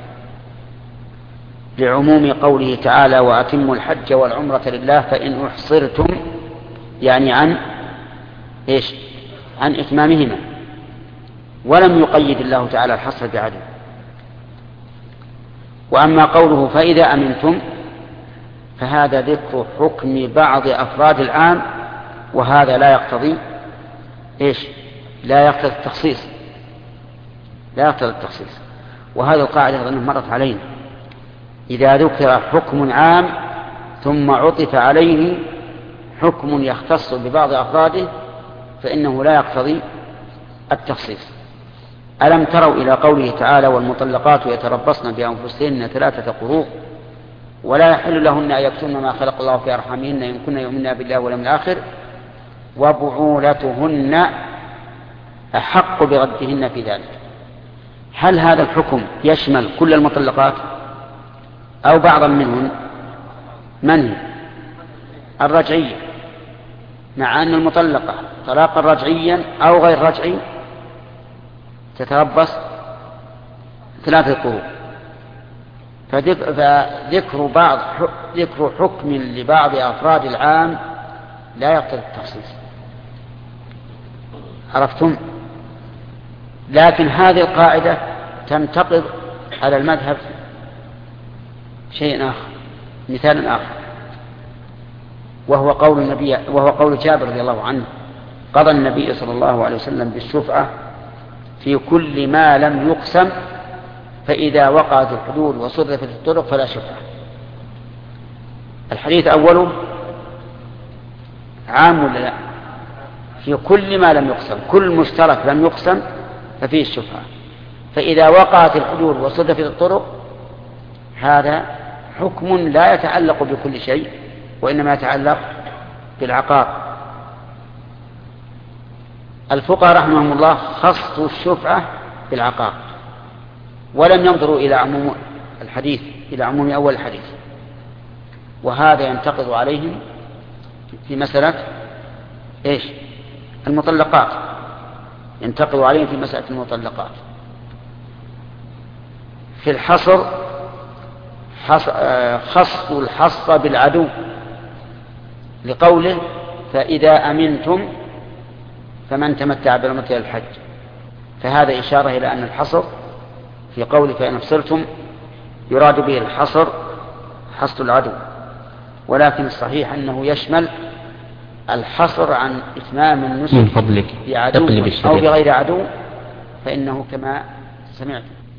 لعموم قوله تعالى وأتموا الحج والعمرة لله فإن أحصرتم يعني عن إيش عن إتمامهما، ولم يقيد الله تعالى الحصر بعدو. وأما قوله فإذا أمنتم فهذا ذكر حكم بعض أفراد العام، وهذا لا يقتضي إيش لا يقتضي التخصيص لا يقتضي التخصيص. وهذا القاعدة أظنه مرت علينا، إذا ذكر حكم عام ثم عطف عليه حكم يختص ببعض أفراده فإنه لا يقتضي التخصيص. ألم تروا إلى قوله تعالى والمطلقات يتربصن بأنفسهن ثلاثة قروء ولا يحل لهن أن يكتمن ما خلق الله في أرحامهن إن كن يؤمنن بالله واليوم الآخر وبعولتهن أحق بردهن في ذلك. هل هذا الحكم يشمل كل المطلقات أو بعضا منهن؟ من هي الرجعية، مع أن المطلقة طلاقا رجعيا أو غير رجعي تتربص ثلاثة قروء. فذكر بعض ذكر حكم لبعض أفراد العام لا يقتضي التخصيص، عرفتم؟ لكن هذه القاعدة تنتقض على المذهب شيء آخر، مثال آخر، وهو قول النبي وهو قول جابر رضي الله عنه قضى النبي صلى الله عليه وسلم بالشفعة في كل ما لم يقسم فإذا وقعت الحدود وصرفت الطرق فلا شفعة. الحديث أوله عام ولا لا؟ في كل ما لم يقسم، كل مشترك لم يقسم ففيه الشفعة. فإذا وقعت الحدود وصدفت الطرق هذا حكم لا يتعلق بكل شيء وإنما يتعلق بالعقار. الفقهاء رحمهم الله خصوا الشفعة بالعقار ولم ينظروا إلى عموم الحديث إلى عموم أول الحديث، وهذا ينتقض عليهم في مسألة إيش؟ المطلقات، ينتقض عليهم في مسألة المطلقات. في الحصر خصوا الحصر بالعدو لقوله فإذا أمنتم فمن تمتع بالعمرة إلى الحج، فهذا إشارة إلى أن الحصر في قوله فإن أفصلتم يراد به الحصر حصر العدو، ولكن الصحيح أنه يشمل الحصر عن إتمام النسك من فضلك بعدو أو بغير عدو، فإنه كما سمعت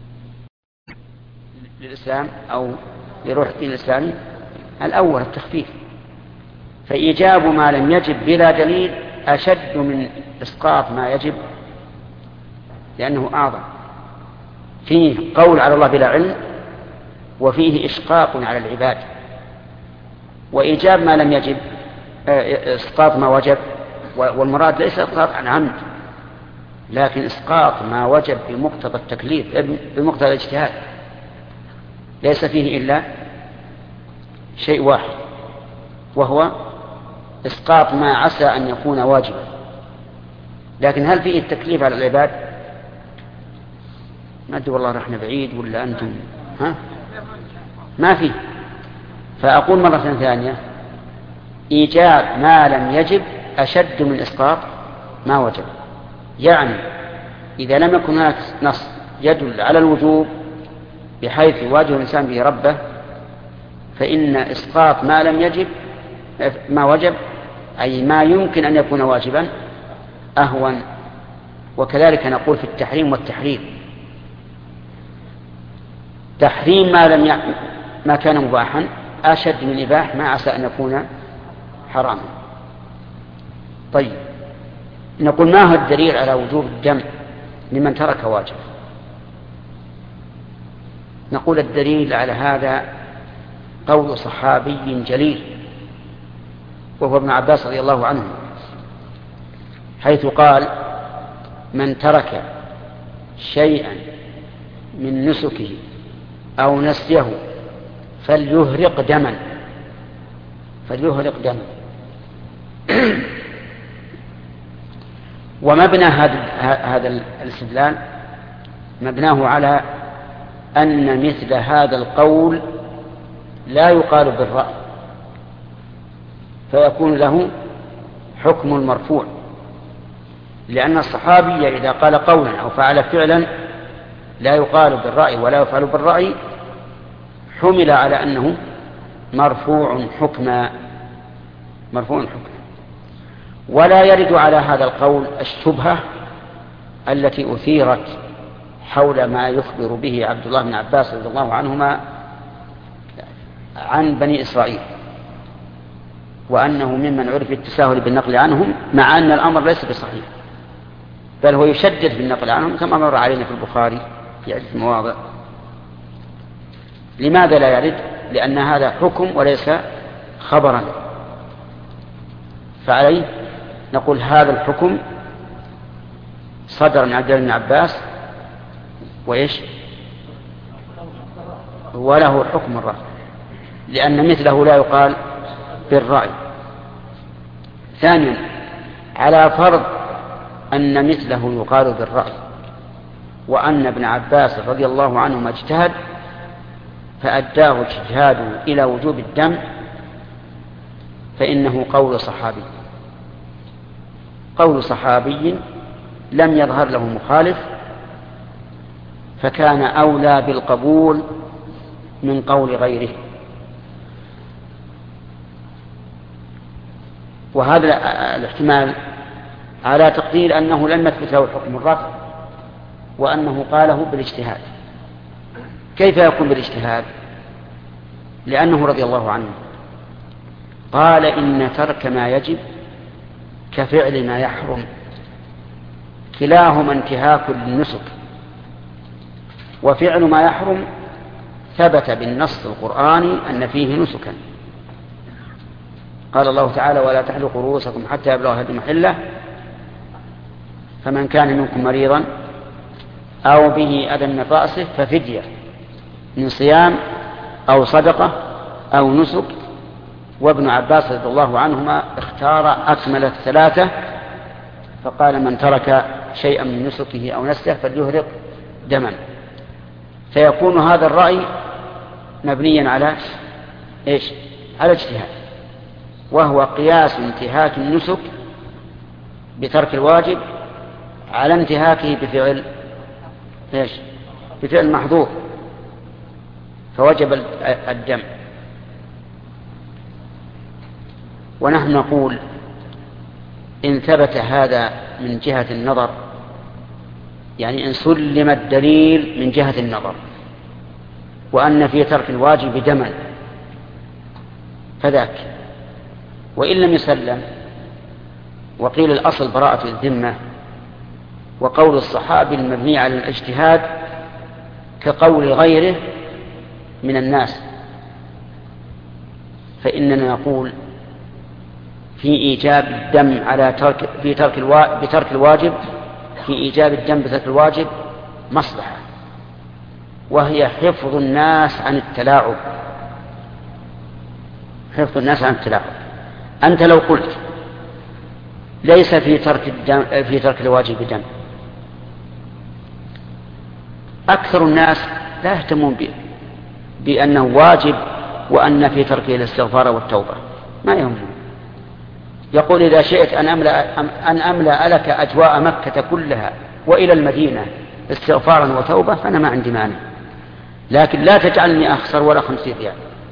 للإسلام أو لروح الدين الإسلامي الأول التخفيف، فإيجاب ما لم يجب بلا دليل أشد من إسقاط ما يجب لأنه أعظم، فيه قول على الله بلا علم وفيه إشقاق على العباد. وإيجاب ما لم يجب إسقاط ما وجب، والمراد ليس إسقاط عن عمد لكن إسقاط ما وجب بمقتضى التكليف بمقتضى الاجتهاد، ليس فيه إلا شيء واحد وهو إسقاط ما عسى أن يكون واجبا. لكن هل فيه التكليف على العباد؟ ما أدري والله رحنا بعيد ولا أنتم ها؟ ما فيه. فأقول مرة ثانية إيجاب ما لم يجب أشد من إسقاط ما وجب، يعني إذا لم يكن هناك نص يدل على الوجوب بحيث يواجه الإنسان به ربه فإن إسقاط ما لم يجب ما وجب أي ما يمكن أن يكون واجبا أهون. وكذلك نقول في التحريم والتحريم، تحريم ما لم ي... ما كان مباحا أشد من إباح ما عسى أن يكون حراما. طيب نقول ما هو الدليل على وجوب الدم لمن ترك واجب؟ نقول الدليل على هذا قول صحابي جليل وهو ابن عباس رضي الله عنه، حيث قال من ترك شيئا من نسكه أو نسيه فليهرق دما فليهرق دما ومبنى هذا الاستدلال مبناه على أن مثل هذا القول لا يقال بالرأي فيكون له حكم المرفوع، لأن الصحابي إذا قال قولا أو فعل فعلا لا يقال بالرأي ولا يفعل بالرأي حمل على أنه مرفوع حكما مرفوع حكما ولا يرد على هذا القول الشبهة التي أثيرت حول ما يخبر به عبد الله بن عباس رضي الله عنهما عن بني إسرائيل وأنه ممن عرف التساهل بالنقل عنهم، مع أن الأمر ليس بصحيح بل هو يشدد في النقل عنهم كما مر علينا في البخاري في عدة مواضع. لماذا لا يرد؟ لأن هذا حكم وليس خبرا، فعليه نقول هذا الحكم صدر من عبد الله بن عباس وإيش وله حكم الرأي، لأن مثله لا يقال بالرأي. ثانيا على فرض أن مثله يقال بالرأي وأن ابن عباس رضي الله عنهما اجتهد فأداه اجتهاده إلى وجوب الدم، فإنه قول صحابي قول صحابي لم يظهر له مخالف، فكان أولى بالقبول من قول غيره. وهذا الاحتمال على تقدير أنه لم يثبت له حكم الرفع وأنه قاله بالاجتهاد. كيف يكون بالاجتهاد؟ لأنه رضي الله عنه قال إن ترك ما يجب كفعل ما يحرم، كلاهما انتهاك للنسك. وفعل ما يحرم ثبت بالنص القرآني أن فيه نسكا، قال الله تعالى: ولا تحلقوا رؤوسكم حتى يبلغ الهدي محله، فمن كان منكم مريضا أو به أذى من رأسه ففدية من صيام أو صدقة أو نسك. وابن عباس رضي الله عنهما اختار أكمل الثلاثة فقال: من ترك شيئا من نسكه أو نسكه فليهرق دما. فيكون هذا الرأي مبنيا على إيش؟ على اجتهاد، وهو قياس انتهاك النسك بترك الواجب على انتهاكه بفعل إيش؟ بفعل محظور، فوجب الدم. ونحن نقول إن ثبت هذا من جهة النظر، يعني إن سلم الدليل من جهة النظر وأن في ترك الواجب دما فذاك، وإن لم يسلم وقيل الأصل براءة الذمة، وقول الصحابي المبني على الاجتهاد كقول غيره من الناس، فإننا نقول في إيجاب الدم على ترك في ترك الوا... بترك الواجب في إيجاب الدم بترك الواجب مصلحة، وهي حفظ الناس عن التلاعب. حفظ الناس عن التلاعب. أنت لو قلت ليس في ترك الدم في ترك الواجب دم، أكثر الناس لا يهتمون به بأنه واجب وأن في تركه الاستغفار والتوبة، ما يهمهم. يقول: إذا شئت أن أملأ, أن أملأ لك أجواء مكة كلها وإلى المدينة استغفارا وتوبة فأنا ما عندي مانع، لكن لا تجعلني أخسر ولا خمسين ريال.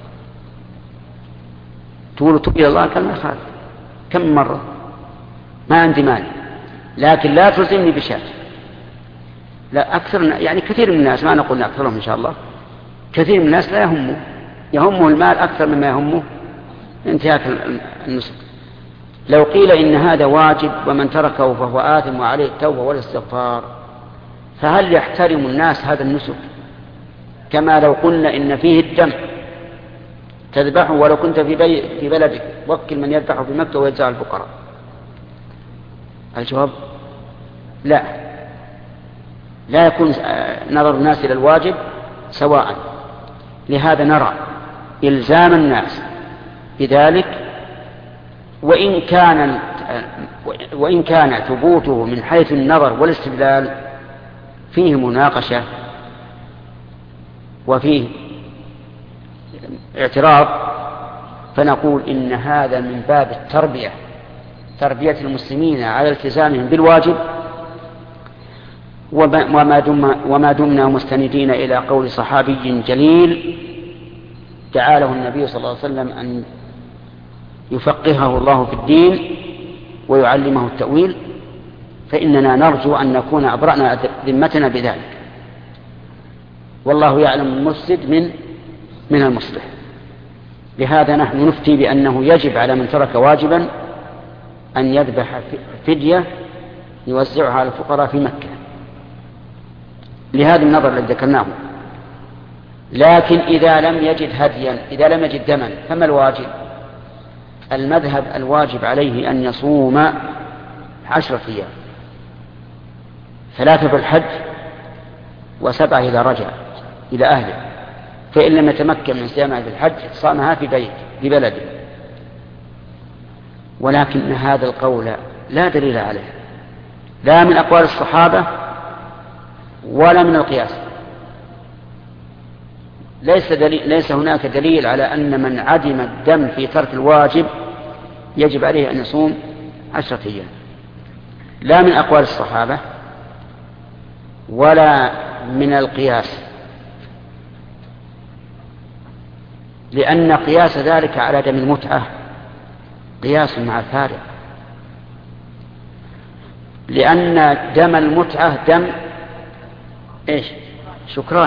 تقول تب إلى الله كلمة خالد كم مرة، ما عندي مانع، لكن لا تلزمني بشيء. لا أكثر، يعني كثير من الناس، ما نقول أكثرهم إن شاء الله، كثير من الناس لا يهمه يهمه المال أكثر مما يهمه انتهاك النسك. لو قيل إن هذا واجب ومن تركه فهو آثم وعليه التوبة والاستغفار، فهل يحترم الناس هذا النسك؟ كما لو قلنا إن فيه الدم تذبحه ولو كنت في, بي في بلدك، وكل من يذبحه في مكة ويجزع الفقراء. الجواب لا، لا يكون نظر الناس إلى الواجب سواء. لهذا نرى إلزام الناس بذلك، وإن كان وإن كان ثبوته من حيث النظر والاستدلال فيه مناقشة وفيه اعتراض، فنقول إن هذا من باب التربية، تربية المسلمين على التزامهم بالواجب، وما, دم وما دمنا مستندين إلى قول صحابي جليل دعا له النبي صلى الله عليه وسلم أن يفقهه الله في الدين ويعلمه التأويل، فإننا نرجو أن نكون أبرأنا ذمتنا بذلك، والله يعلم المفسد من من المصلح. لهذا نحن نفتي بأنه يجب على من ترك واجبا أن يذبح فدية يوزعها على الفقراء في مكة، لهذا النظر الذي ذكرناه. لكن إذا لم يجد هديا، إذا لم يجد دما، فما الواجب؟ المذهب الواجب عليه أن يصوم عشرة أيام، ثلاثة في الحج وسبعة إذا رجع إلى أهله، فإن لم يتمكن من صيامها في الحج صامها في بيت في بلده. ولكن هذا القول لا دليل عليه، لا من أقوال الصحابة ولا من القياس. ليس, دليل ليس هناك دليل على أن من عدم الدم في ترك الواجب يجب عليه أن يصوم عشرة أيام، لا من أقوال الصحابة ولا من القياس، لأن قياس ذلك على دم المتعة قياس مع الفارق، لأن دم المتعة دم إيش؟ شكران،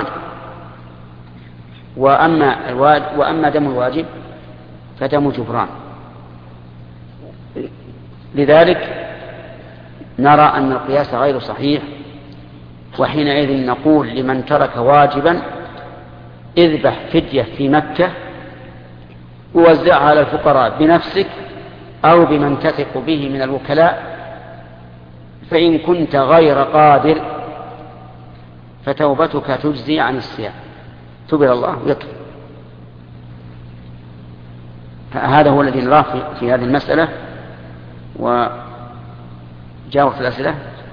وأما, وأما دم الواجب فدم جبران. لذلك نرى أن القياس غير صحيح، وحينئذ نقول لمن ترك واجبا اذبح فدية في مكة ووزعها على الفقراء بنفسك أو بمن تثق به من الوكلاء، فإن كنت غير قادر فتوبتك تجزي عن الصيام، تب إلى الله ويكفي. هذا هو الذي نراه في هذه المسألة. وجاوبت الأسئلة.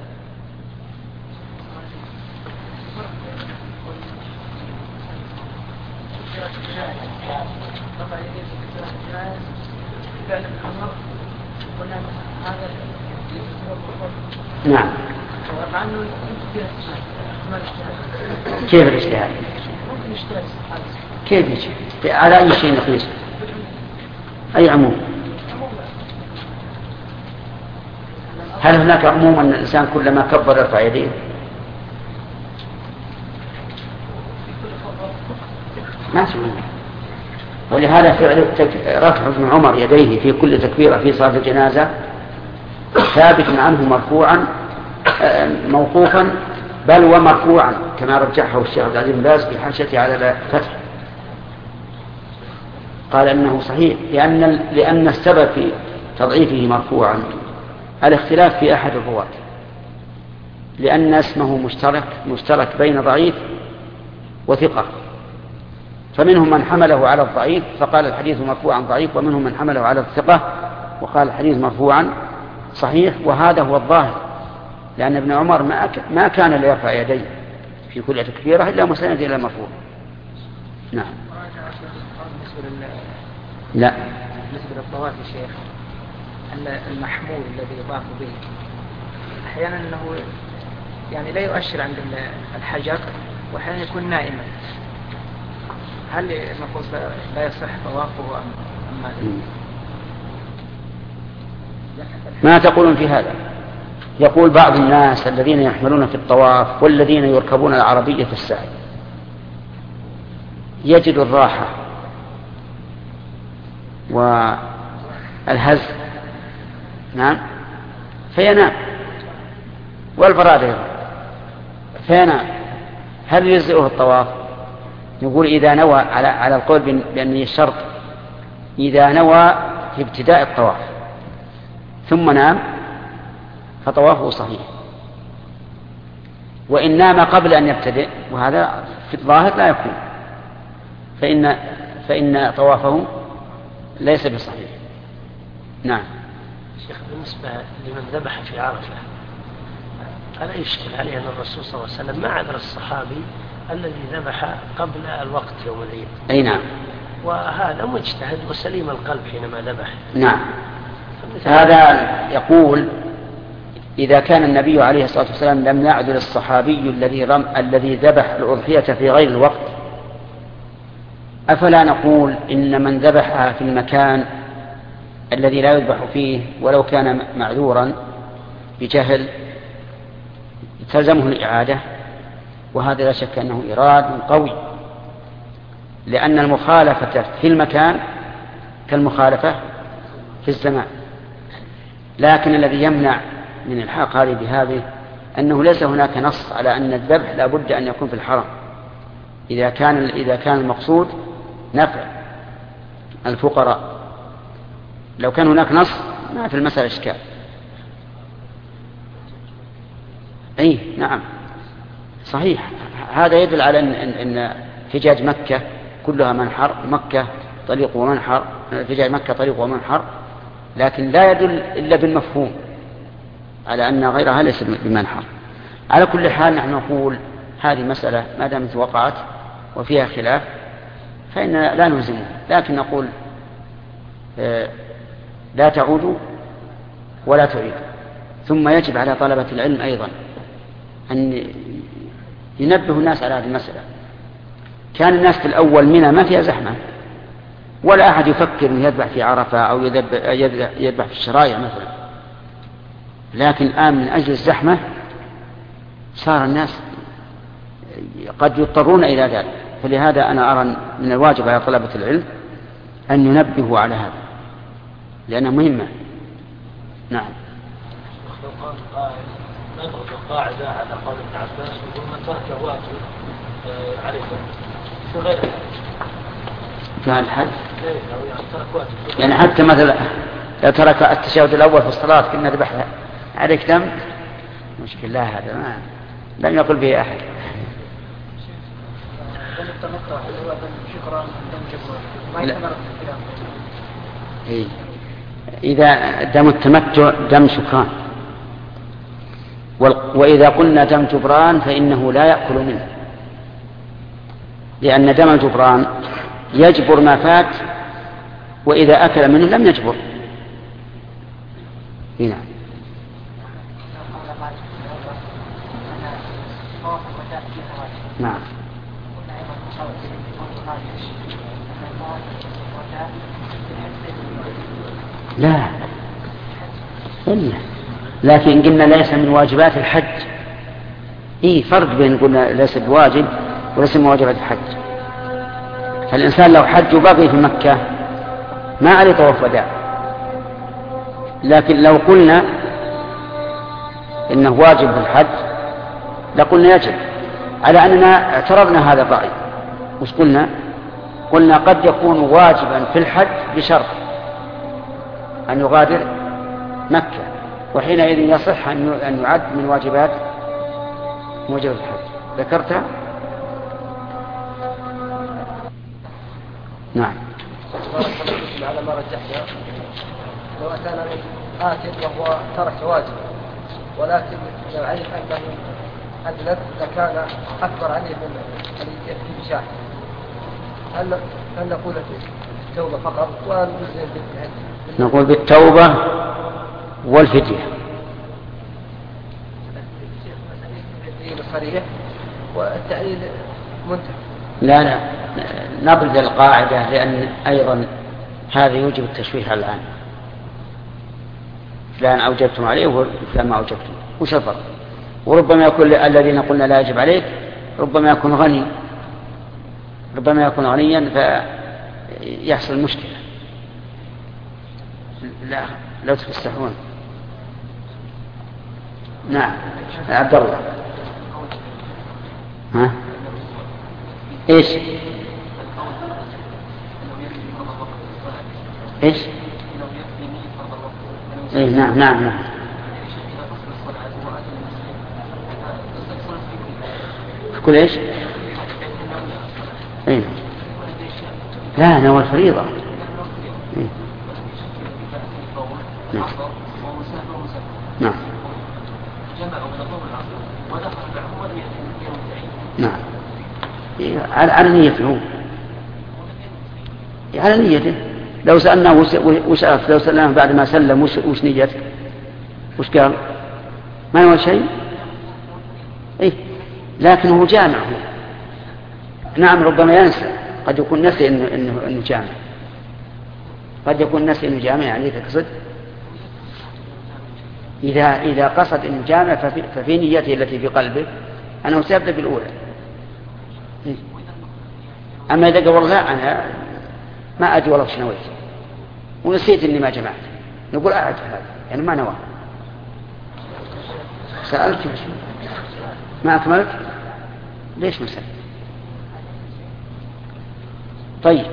نعم. كيف الاجتهاد؟ كيف يجي؟ على أي شيء نقيس؟ أي عموم؟ هل هناك عموم أن الإنسان كلما كبر يرفع يديه؟ ما سمعنا. ولهذا فعل رفع ابن عمر يديه في كل تكبيرة في صلاة الجنازة ثابت عنه مرفوعا موقوفا بل ومرفوعا كما رجحه الشيخ عبد العزيز بن باز في حاشيته على الفتح، قال انه صحيح لان لان السبب في تضعيفه مرفوعا الاختلاف في احد الرواة، لان اسمه مشترك مشترك بين ضعيف وثقة، فمنهم من حمله على الضعيف فقال الحديث مرفوعا ضعيف، ومنهم من حمله على الثقة وقال الحديث مرفوعا صحيح. وهذا هو الظاهر، لأن ابن عمر ما كان ليرفع يديه في كل تكبيرة إلا مسند إلى مرفوع. نعم. لا. بالنسبة للطواف يا شيخ، أن المحمول الذي يطاف به أحيانا أنه يعني لا يؤشر عند الحجر وأحيانا يكون نائما، هل نقول لا يصح طوافه أم ماذا؟ ما تقولون في هذا؟ يقول بعض الناس الذين يحملون في الطواف والذين يركبون العربية في السعي يجد الراحة والهز نعم فينام والبراد فينام، هل يجزئه الطواف؟ يقول إذا نوى على على القول بأن الشرط إذا نوى في ابتداء الطواف ثم نام فطوافه صحيح، وإن نام قبل أن يبتدئ وهذا في الظاهر لا يكون فإن فإن طوافه ليس بصحيح. نعم. شيخ بالنسبة لمن ذبح في عرفة ألا يشكل عليه أن الرسول صلى الله عليه وسلم ما عذر الصحابي الذي ذبح قبل الوقت يوم العيد؟ أي نعم. وهذا مجتهد وسليم القلب حينما ذبح. نعم. هذا يقول إذا كان النبي عليه الصلاة والسلام لم يعذر الصحابي الذي رم الذي ذبح الأضحية في غير الوقت، أفلا نقول إن من ذبحها في المكان الذي لا يذبح فيه ولو كان معذورا بجهل تلزمه الإعادة؟ وهذا لا شك أنه إراد قوي، لأن المخالفة في المكان كالمخالفة في الزمان. لكن الذي يمنع من الحاق هذه بهذه أنه ليس هناك نص على أن الذبح لا بد أن يكون في الحرم إذا كان إذا كان المقصود نفع الفقراء. لو كان هناك نص ما في المسألة إشكال. أي نعم صحيح، هذا يدل على أن, أن فجاج مكة كلها منحر، مكة طريق ومنحر، فجاج مكة طريق ومنحر، لكن لا يدل إلا بالمفهوم على أن غيرها ليس بمنحر. على كل حال نحن نقول هذه مسألة ما دامت وقعت وفيها خلاف فإن لا نلزمه، لكن نقول لا تعودوا ولا تعيدوا. ثم يجب على طلبة العلم أيضا أن ينبهوا الناس على هذه المسألة. كان الناس في الأول منها ما فيها زحمة ولا أحد يفكر أن يذبح في عرفة أو يذبح في الشرايع مثلا، لكن الآن من أجل الزحمة صار الناس قد يضطرون إلى ذلك. فلهذا أنا أرى من الواجب على طلبة العلم أن ينبهوا على هذا لأنه مهمة. نعم. لو قال قائل نضرب القاعدة على قول ابن عباس يقول من ترك واجب عليه شو غير لا الحد يعني حتى مثلا لو ترك التشهد الأول في الصلاة كنا ذبحنا عليك دم مشكلة لا هذا ما لم يقل به أحد. إيه. إذا دم التمتع دم شكران، وإذا قلنا دم جبران فإنه لا يأكل منه، لأن دم الجبران يجبر ما فات، وإذا أكل منه لم يجبر. هنا نعم. لا إلا لكن قلنا ليس من واجبات الحج. إيه فرق بين قلنا ليس بواجب وليس من واجبات الحج. فالإنسان لو حج وبقي في مكة ما عليه طواف وداع، لكن لو قلنا إنه واجب في الحج لقلنا يجب، على أننا اعترضنا هذا الرأي. وش قلنا؟ قلنا قد يكون واجبا في الحج بشرط أن يغادر مكة، وحينئذ يصح أن يعد من واجبات موجبات الحج. ذكرتها؟ نعم. على ما رجحنا لو أتانا آت وهو ترك واجب ولكن لو علم أنه أذنب لكان أكبر عليه من الإثم بشاحن، هل هل نقول التوبة فقط ونلزم بالفدية؟ نقول بالتوبة والفدية. الصريح والتعليل منتهى. لا لا نبرد القاعدة، لأن أيضا هذا يوجب التشويه على الآن. فلان أوجبتم عليه وفلان ما أوجبتم، وش الفرق؟ وربما يكون الذين قلنا لا يجب عليك ربما يكون غني، ربما يكون غنيا فيحصل مشكلة. لا لو تفسحون. نعم عبد الله. ها ايش ايش ايه نعم نعم نعم كل ايش ايه لا نوى الفريضة. إيه؟ نعم نعم نعم إيه على نيته، على نيته. لو سألناه وش أف لو سألناه بعد ما سلم وش, وش نيتك وش قال؟ ما يقول شيء. إيه لكنه جامع. نعم ربما ينسى، قد يكون نسي إنه, إنه, إنه جامع، قد يكون نسي إنه جامع يعني تقصد. إذا إذا قصد إنه جامع ففي, ففي نيته التي في قلبه أنه سيبدأ بالأولى. إيه؟ أما إذا قال والله أنا ما أدري والله شنويت ونسيت إني ما جمعت، نقول أعد هذا يعني ما نوى. سألت ما أكملت ليش ما سألت؟ طيب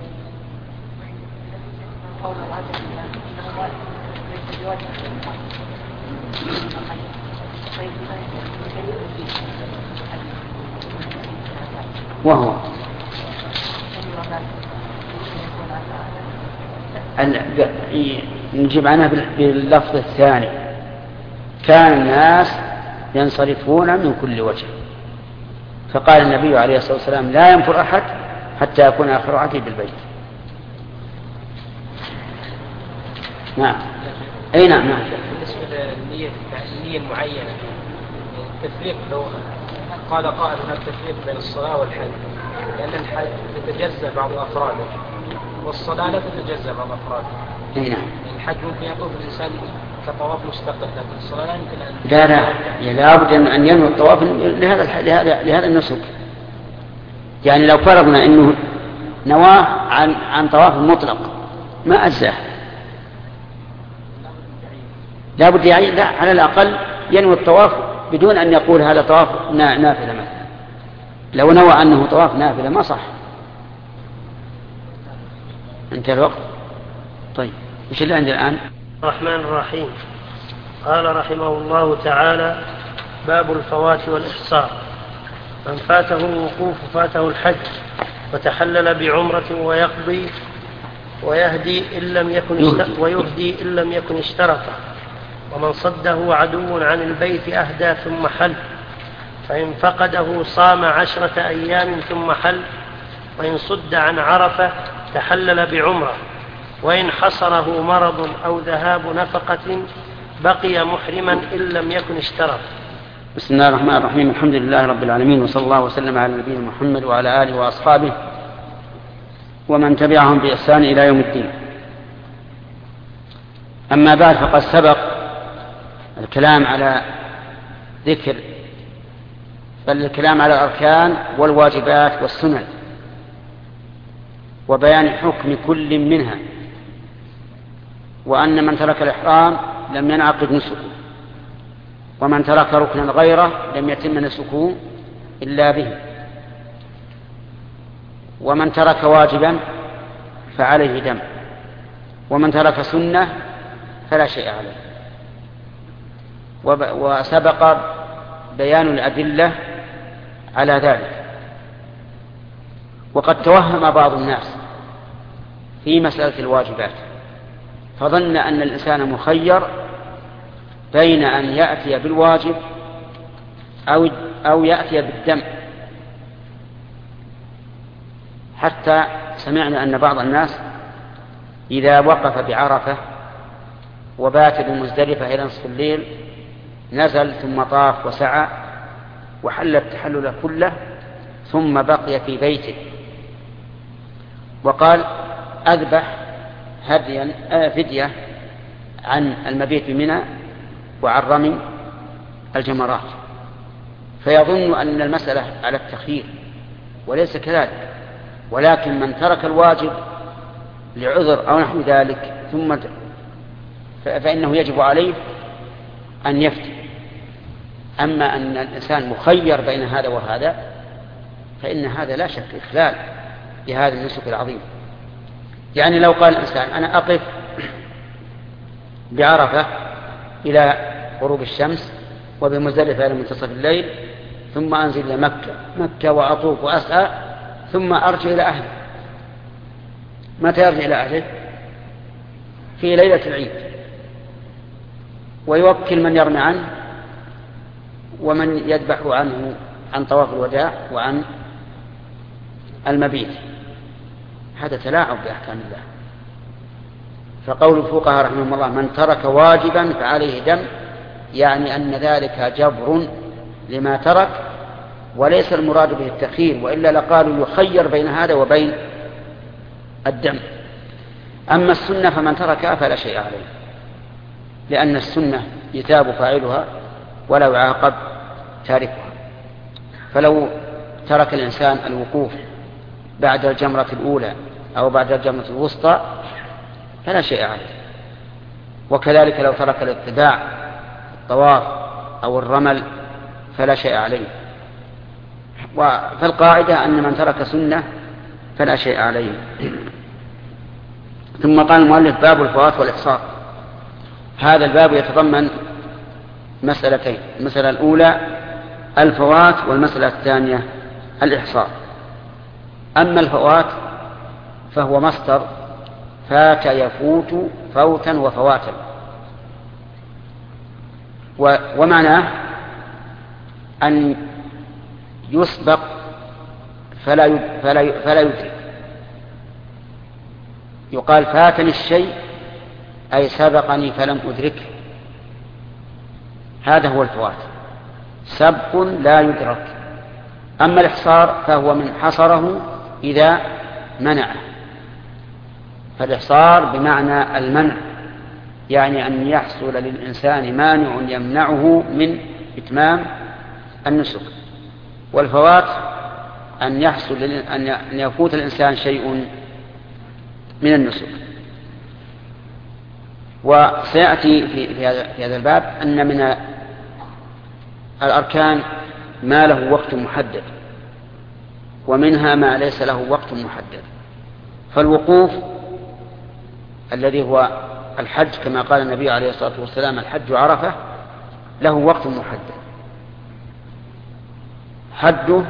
وهو نجيب عنها باللفظ الثاني: كان الناس ينصرفون من كل وجه، فقال النبي عليه الصلاة والسلام: لا ينفر أحد حتى يكون آخر عهده بالبيت. نعم أي نعم نعم. بالنسبة للنية النية المعينة، التفريق لو قال قائل هناك تفريق بين الصلاة والحج، لأن الحج تتجزأ بعض أفراده والصلاة لا تتجزأ بعض أفراده. أي نعم. الحج ممكن يطوف الإنسان كطواف مستقل، لكن الصلاة لا يمكن أن لا لا لا بد أن ينوي الطواف لهذا لهذا لهذا النسك. يعني لو فرضنا أنه نواه عن عن طواف مطلق ما أجزاه. لا بد يعني لا على الأقل ينوي الطواف بدون أن يقول هذا طواف نافلة مثلا. لو نوى أنه طواف نافلة ما صح. انتهى الوقت. طيب وش اللي عندنا الآن؟ الرحمن الرحيم. قال رحمه الله تعالى: باب الفوات والإحصار. من فاته الوقوف فاته الحج وتحلل بعمرة ويقضي ويهدي إن لم يكن ويهدي إن لم يكن اشترطه. ومن صده عدو عن البيت أهدى ثم حل، فإن فقده صام عشرة أيام ثم حل. وإن صد عن عرفة تحلل بعمرة. وإن حصره مرض أو ذهاب نفقة بقي محرما إن لم يكن اشترط. بسم الله الرحمن الرحيم. الحمد لله رب العالمين، وصلى الله وسلم على نبينا محمد وعلى آله وأصحابه ومن تبعهم بإحسان إلى يوم الدين. أما بعد، فقد سبق الكلام على ذكر بل الكلام على الأركان والواجبات والسنن وبيان حكم كل منها، وأن من ترك الإحرام لم ينعقد نسكه، ومن ترك ركنا غيره لم يتم نسكه إلا به، ومن ترك واجبا فعليه دم، ومن ترك سنة فلا شيء عليه. وسبق بيان الأدلة على ذلك. وقد توهم بعض الناس في مسألة الواجبات فظن أن الإنسان مخير بين أن يأتي بالواجب أو, أو يأتي بالدم، حتى سمعنا أن بعض الناس إذا وقف بعرفة وبات بمزدلفة إلى نصف الليل نزل ثم طاف وسعى وحل التحلل كله ثم بقي في بيته وقال أذبح هديا فدية عن المبيت بمنى وعن رمي الجمرات، فيظن أن المسألة على التخيير، وليس كذلك، ولكن من ترك الواجب لعذر أو نحو ذلك ثم فإنه يجب عليه أن يفتي. أما أن الإنسان مخير بين هذا وهذا فإن هذا لا شك إخلال بهذا النسك العظيم. يعني لو قال الإنسان أنا أقف بعرفة إلى غروب الشمس وبمزدلفة إلى منتصف الليل ثم أنزل إلى مكة مكة وأطوف وأسعى ثم أرجع إلى أهلي. متى يرجع إلى أهله؟ في ليلة العيد، ويوكل من يرمي عنه ومن يذبح عنه عن طواف الوداع وعن المبيت. هذا تلاعب بأحكام الله. فقول الفقهاء رحمهم الله من ترك واجبا فعليه دم، يعني أن ذلك جبر لما ترك، وليس المراد به التخيير، وإلا لقالوا يخير بين هذا وبين الدم. أما السنة فمن تركها فلا شيء عليه، لأن السنة يثاب فاعلها ولا يعاقب تاركها. فلو ترك الإنسان الوقوف بعد الجمرة الأولى أو بعد الجمرة الوسطى فلا شيء عليه، وكذلك لو ترك الاتباع الطواف أو الرمل فلا شيء عليه. فالقاعدة أن من ترك سنة فلا شيء عليه. ثم قال المؤلف باب الفوات والإحصار. هذا الباب يتضمن مسألتين: المسألة الأولى الفوات، والمسألة الثانية الإحصار. أما الفوات فهو مصدر فات يفوت فوتا وفواتا، ومعناه أن يسبق فلا فلا يدرك. يقال فاتني الشيء أي سبقني فلم أدركه، هذا هو الفوات، سبق لا يدرك. أما الإحصار فهو من حصره إذا منعه، فالإحصار بمعنى المنع، يعني أن يحصل للإنسان مانع يمنعه من إتمام النسك. والفوات أن يحصل أن يفوت الإنسان شيء من النسك. وسيأتي في, في, هذا, في هذا الباب أن من الأركان ما له وقت محدد، ومنها ما ليس له وقت محدد. فالوقوف الذي هو الحج كما قال النبي عليه الصلاة والسلام الحج عرفة له وقت محدد، حده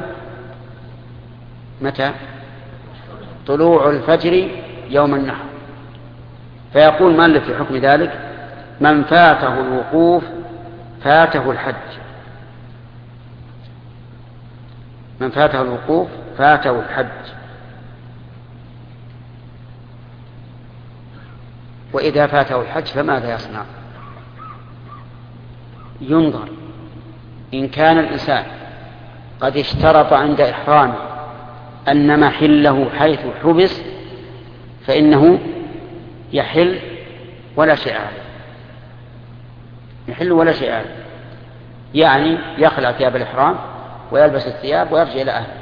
متى؟ طلوع الفجر يوم النحر. فيقول مالك في حكم ذلك: من فاته الوقوف فاته الحج، من فاته الوقوف فاته الحج. وإذا فاته الحج فماذا يصنع؟ ينظر إن كان الإنسان قد اشترط عند إحرامه أن محله حيث حبس فإنه يحل ولا شيء عليه، يحل ولا شيء عليه، يعني يخلع ثياب الإحرام ويلبس الثياب ويرجع إلى أهله،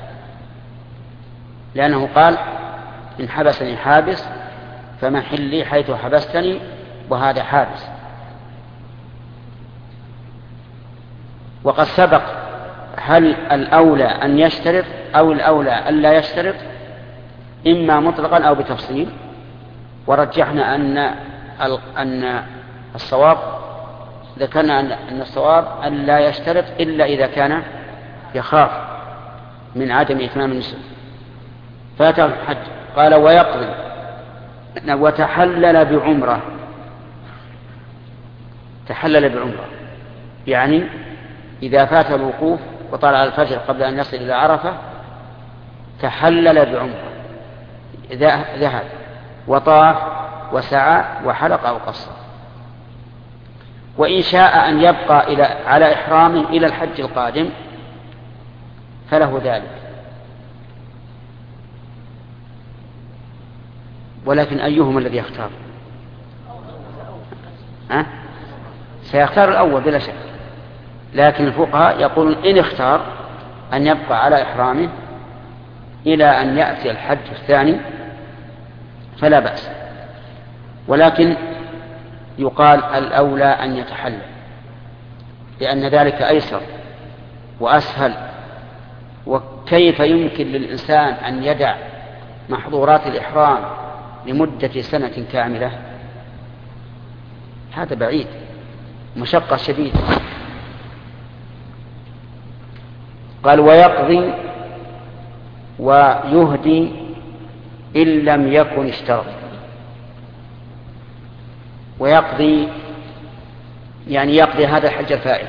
لأنه قال: إن حبسني حابس فمحلي حيث حبستني، وهذا حابس. وقد سبق هل الأولى أن يشترط أو الأولى أن لا يشترط، إما مطلقا أو بتفصيل، ورجحنا أن أن الصواب ذكرنا أن الصواب أن لا يشترط إلا إذا كان يخاف من عدم إتمام النسك. فاته الحج. قال: ويقضي وتحلل بعمرة. تحلل بعمرة يعني إذا فات الوقوف وطلع الفجر قبل أن يصل إلى عرفة تحلل بعمرة، ذهب وطاف وسعى وحلق أو قصر. وإن شاء أن يبقى إلى على إحرامه إلى الحج القادم فله ذلك. ولكن أيهما الذي يختار؟ أه؟ سيختار الأول بلا شك، لكن الفقهاء يقولون إن اختار أن يبقى على إحرامه إلى أن يأتي الحج الثاني فلا بأس، ولكن يقال الأولى أن يتحلل، لأن ذلك أيسر وأسهل. وكيف يمكن للإنسان أن يدع محظورات الإحرام لمدة سنة كاملة؟ هذا بعيد، مشقة شديدة. قال: ويقضي ويهدي إن لم يكن اشترط. ويقضي يعني يقضي هذا الحج الفائت.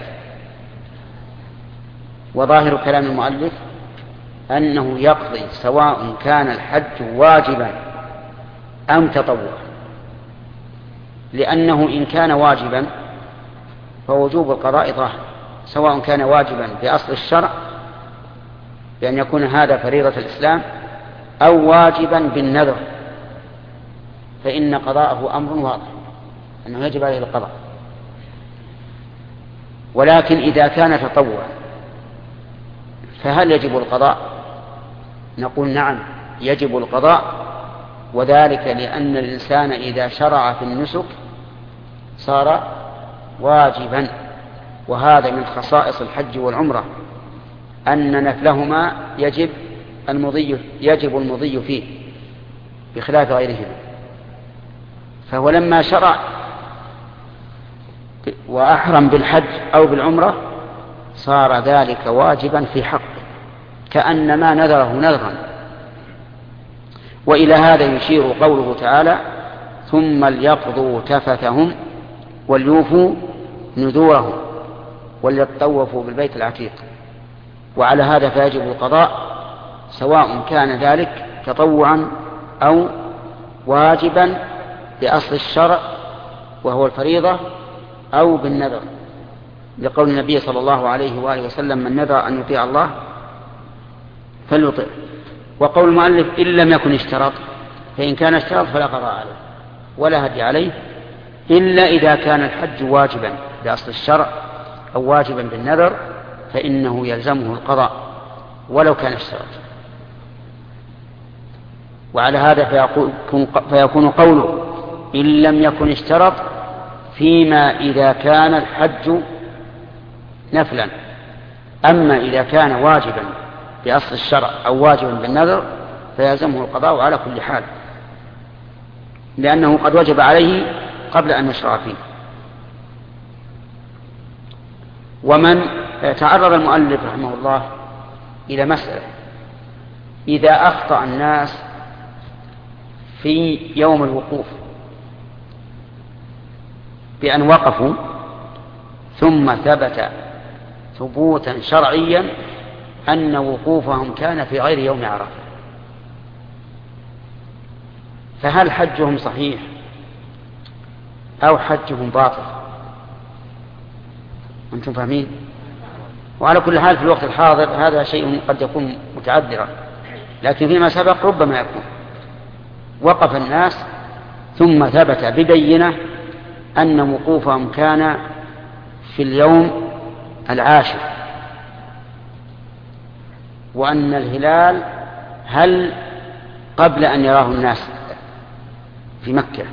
وظاهر كلام المؤلف أنه يقضي سواء كان الحج واجبا أم تطوعا، لأنه إن كان واجبا فوجوب القضاء ظاهر، سواء كان واجبا بأصل الشرع بأن يكون هذا فريضة الإسلام أو واجبا بالنذر، فإن قضاءه أمر واضح أنه يجب عليه القضاء. ولكن إذا كان تطوعا فهل يجب القضاء؟ نقول نعم يجب القضاء، وذلك لأن الإنسان إذا شرع في النسك صار واجبا، وهذا من خصائص الحج والعمرة أن نفلهما يجب المضي يجب المضي فيه بخلاف غيرهما. فهو لما شرع وأحرم بالحج أو بالعمرة صار ذلك واجبا في حقه كأنما نذره نذرا. وإلى هذا يشير قوله تعالى: ثم ليقضوا تفثهم وليوفوا نذورهم وليطوفوا بالبيت العتيق. وعلى هذا فيجب القضاء سواء كان ذلك تطوعا أو واجبا بأصل الشرع وهو الفريضة أو بالنذر، لقول النبي صلى الله عليه وآله وسلم: من نذر أن يطيع الله فليطع. وقول المؤلف: إن لم يكن اشترط، فإن كان اشترط فلا قضاء عليه ولا هدي عليه، إلا إذا كان الحج واجبا بأصل الشرع أو واجبا بالنذر فإنه يلزمه القضاء ولو كان اشترط. وعلى هذا فيكون, فيكون قوله إن لم يكن اشترط فيما إذا كان الحج نفلا. أما إذا كان واجبا بأصل الشرع أو واجبا بالنذر فيلزمه القضاء على كل حال، لأنه قد وجب عليه قبل أن يشرع فيه. ومن تعرض المؤلف رحمه الله إلى مسألة: إذا أخطأ الناس في يوم الوقوف بأن وقفوا ثم ثبت ثبوتا شرعيا أن وقوفهم كان في غير يوم عرفة، فهل حجهم صحيح أو حجهم باطل؟ أنتم فاهمين؟ وعلى كل حال في الوقت الحاضر هذا شيء قد يكون متعذرا، لكن فيما سبق ربما يكون وقف الناس ثم ثبت ببينة أن وقوفهم كان في اليوم العاشر، وأن الهلال هل قبل أن يراه الناس في مكة،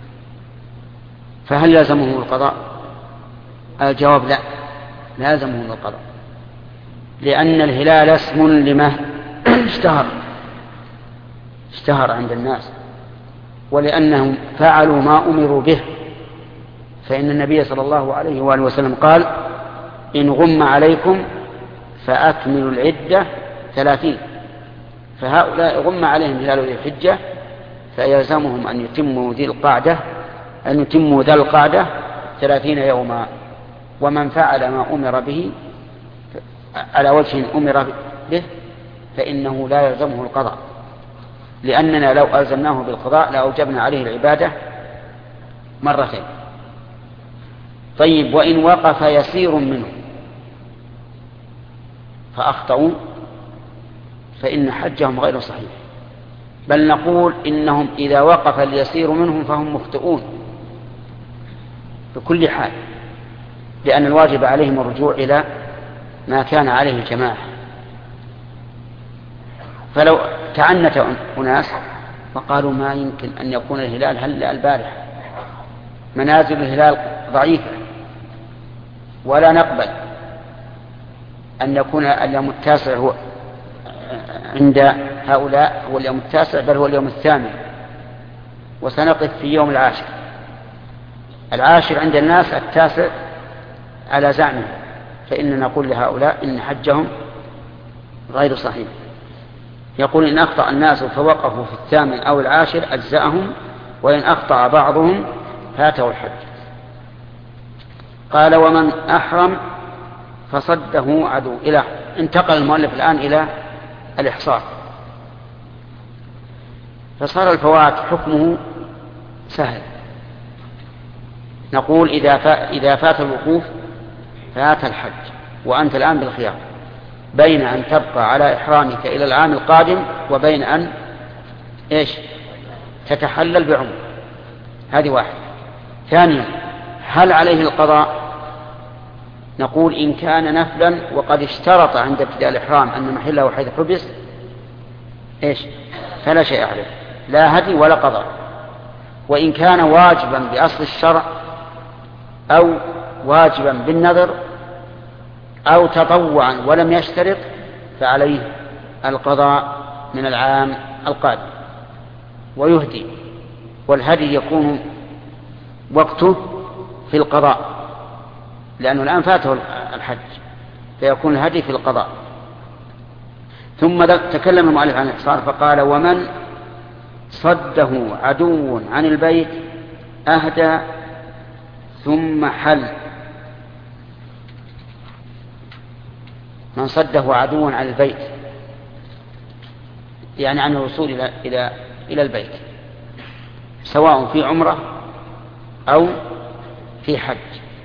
فهل لازمهم القضاء؟ الجواب لا، لازمهم القضاء، لأن الهلال اسم لما اشتهر اشتهر عند الناس، ولأنهم فعلوا ما أمروا به. فإن النبي صلى الله عليه وآله وسلم قال: إن غم عليكم فأكملوا العدة ثلاثين. فهؤلاء غم عليهم هلال ذي الحجة فيلزمهم أن يتموا ذي القعدة أن يتموا ذا القعدة ثلاثين يوما. ومن فعل ما أمر به على وجه أمر به فإنه لا يلزمه القضاء، لأننا لو ألزمناه بالقضاء لأوجبنا عليه العبادة مرتين. طيب، وإن وقف يسير منه فأخطأوا فإن حجهم غير صحيح، بل نقول إنهم إذا وقف اليسير منهم فهم مخطئون بكل حال، لأن الواجب عليهم الرجوع إلى ما كان عليه الجماعة. فلو تعنت أناس وقالوا ما يمكن أن يكون الهلال هلأ البارحة، منازل الهلال ضعيفة، ولا نقبل أن يكون اليوم التاسع هو عند هؤلاء هو اليوم التاسع، بل هو اليوم الثامن، وسنقف في يوم العاشر. العاشر عند الناس التاسع على زعمه، فإننا نقول لهؤلاء إن حجهم غير صحيح. يقول: إن أخطأ الناس فوقفوا في الثامن أو العاشر أجزأهم، وإن أخطأ بعضهم فاته الحج. قال: ومن أحرم فصده عدو. إلى انتقل المؤلف الآن إلى الإحصار، فصار الفوات حكمه سهل. نقول: إذا إذا فات الوقوف فات الحج، وأنت الآن بالخيار بين أن تبقى على إحرامك إلى العام القادم وبين أن إيش تتحلل بعمر. هذه واحدة. ثانيا، هل عليه القضاء؟ نقول: إن كان نفلا وقد اشترط عند ابتداء الإحرام أن محله حيث حبس إيش فلا شيء عليه، لا هدي ولا قضاء. وإن كان واجبا بأصل الشرع أو واجبا بالنذر أو تطوعا ولم يشترط فعليه القضاء من العام القادم ويهدي. والهدي يكون وقته في القضاء، لأنه الآن فاته الحج، فيكون الهدي في القضاء. ثم تكلم المؤلف عن الإحصار فقال: ومن صده عدو عن البيت أهدى ثم حل. من صده عدو عن البيت يعني عن الوصول إلى إلى إلى البيت، سواء في عمرة أو في حج،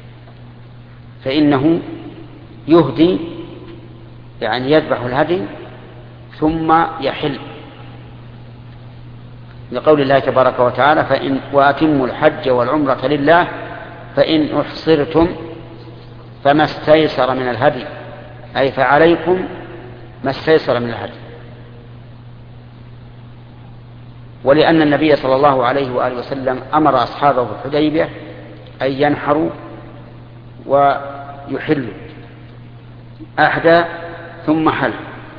فإنه يهدي، يعني يذبح الهدي ثم يحل، لقول الله تبارك وتعالى: فإن وأتموا الحج والعمرة لله فإن أحصرتم فما استيسر من الهدي، أي فعليكم ما استيسر من الهدي. ولأن النبي صلى الله عليه وآله وسلم أمر أصحابه في الحديبية أي ينحر ويحل. أهدى ثم حل.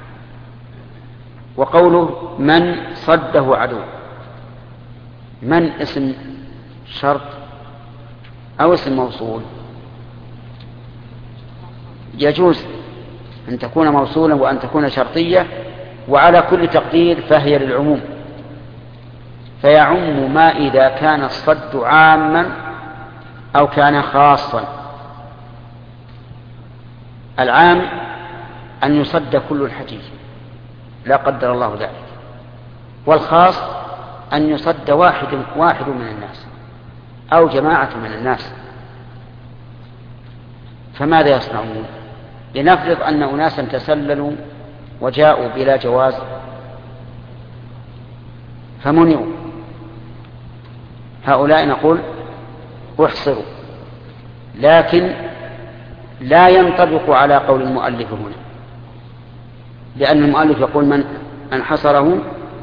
وقوله من صده عدو، من اسم شرط أو اسم موصول؟ يجوز أن تكون موصولا وأن تكون شرطية، وعلى كل تقدير فهي للعموم، فيعم ما إذا كان الصد عاما أو كان خاصا. العام أن يصد كل الحجيج لا قدر الله ذلك، والخاص أن يصد واحد واحد من الناس أو جماعة من الناس. فماذا يصنعون؟ لنفرض أن أناسا تسللوا وجاءوا بلا جواز فمنعوا، هؤلاء نقول احصروا، لكن لا ينطبق على قول المؤلف هنا، لأن المؤلف يقول من انحصره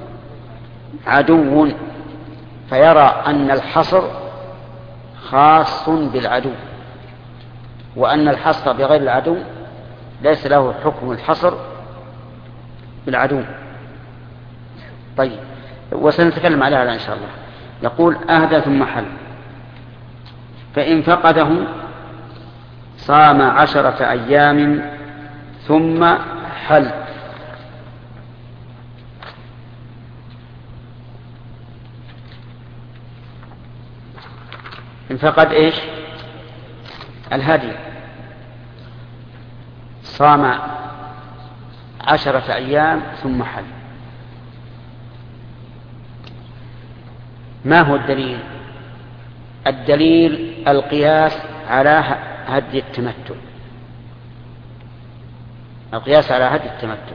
عدو، فيرى أن الحصر خاص بالعدو، وأن الحصر بغير العدو ليس له حكم الحصر بالعدو. طيب، وسنتكلم على هذا إن شاء الله. يقول أهدى ثم حل، فإن فقده صام عشرة أيام ثم حل. إن فقد إيش؟ الهدي، صام عشرة أيام ثم حل. ما هو الدليل؟ الدليل القياس على هدي التمتع، القياس على هدي التمتع،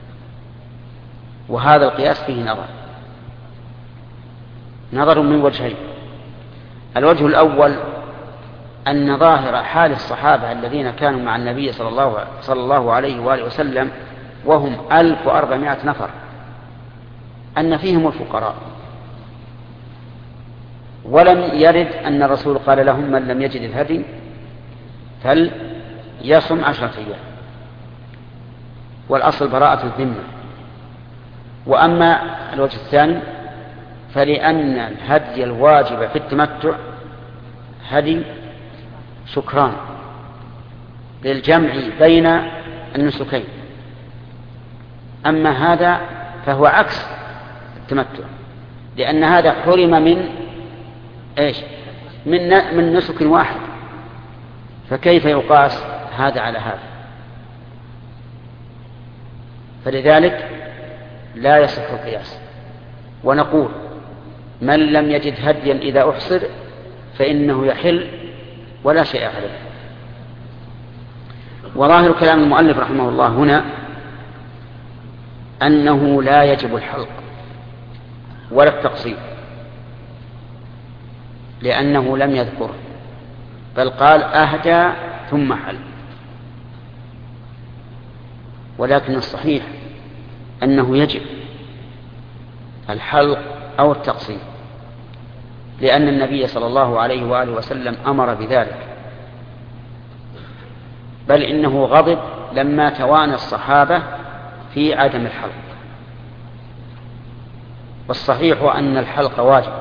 وهذا القياس فيه نظر نظر من وجهين. الوجه الأول أن ظاهر حال الصحابة الذين كانوا مع النبي صلى الله, صلى الله عليه وآله وسلم وهم ألف وأربعمائة نفر أن فيهم الفقراء، ولم يرد أن الرسول قال لهم من لم يجد الهدي فليصم عشرة أيام، والأصل براءة الذمة. وأما الوجه الثاني فلأن الهدي الواجب في التمتع هدي شكران للجمع بين النسكين، أما هذا فهو عكس التمتع، لأن هذا حرم من إيش؟ من من نسك واحد، فكيف يقاس هذا على هذا؟ فلذلك لا يصح القياس. ونقول من لم يجد هديا إذا أحصر فإنه يحل ولا شيء عليه. وظاهر كلام المؤلف رحمه الله هنا أنه لا يجب الحلق ولا التقصير، لأنه لم يذكر، بل قال أهدى ثم حل. ولكن الصحيح أنه يجب الحلق أو التقصير، لأن النبي صلى الله عليه وآله وسلم أمر بذلك، بل إنه غضب لما توانى الصحابة في عدم الحلق. والصحيح أن الحلق واجب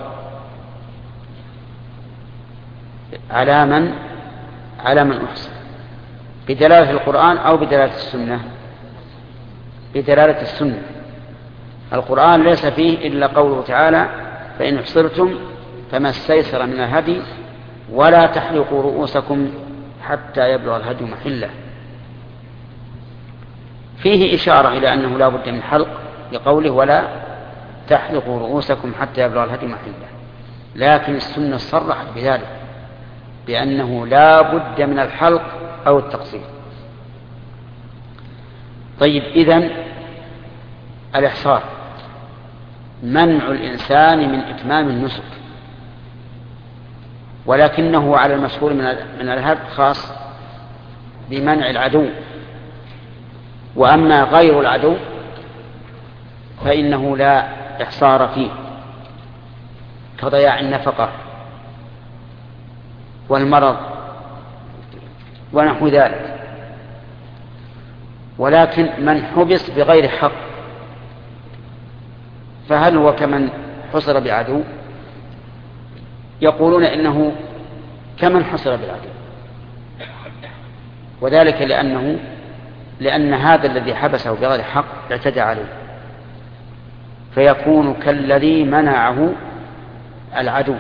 على من على من أحسن، بدلالة القرآن أو بدلالة السنة؟ بدلالة السنة. القرآن ليس فيه إلا قوله تعالى فإن احصرتم فما استيسر من الهدي ولا تحلقوا رؤوسكم حتى يبلغ الهدي محله. فيه إشارة إلى أنه لا بد من حلق لقوله ولا تحلقوا رؤوسكم حتى يبلغ الهدي محله، لكن السنة صرحت بذلك بأنه لا بد من الحلق أو التقصير. طيب، إذن الإحصار منع الإنسان من إتمام النسك، ولكنه على المشهور من الهد خاص بمنع العدو، وأما غير العدو فإنه لا إحصار فيه، كضياع النفقة والمرض ونحو ذلك. ولكن من حبس بغير حق فهل هو كمن حصر بعدو؟ يقولون إنه كمن حصر بالعدو، وذلك لأنه لأن هذا الذي حبسه بغير حق اعتدى عليه، فيكون كالذي منعه العدو.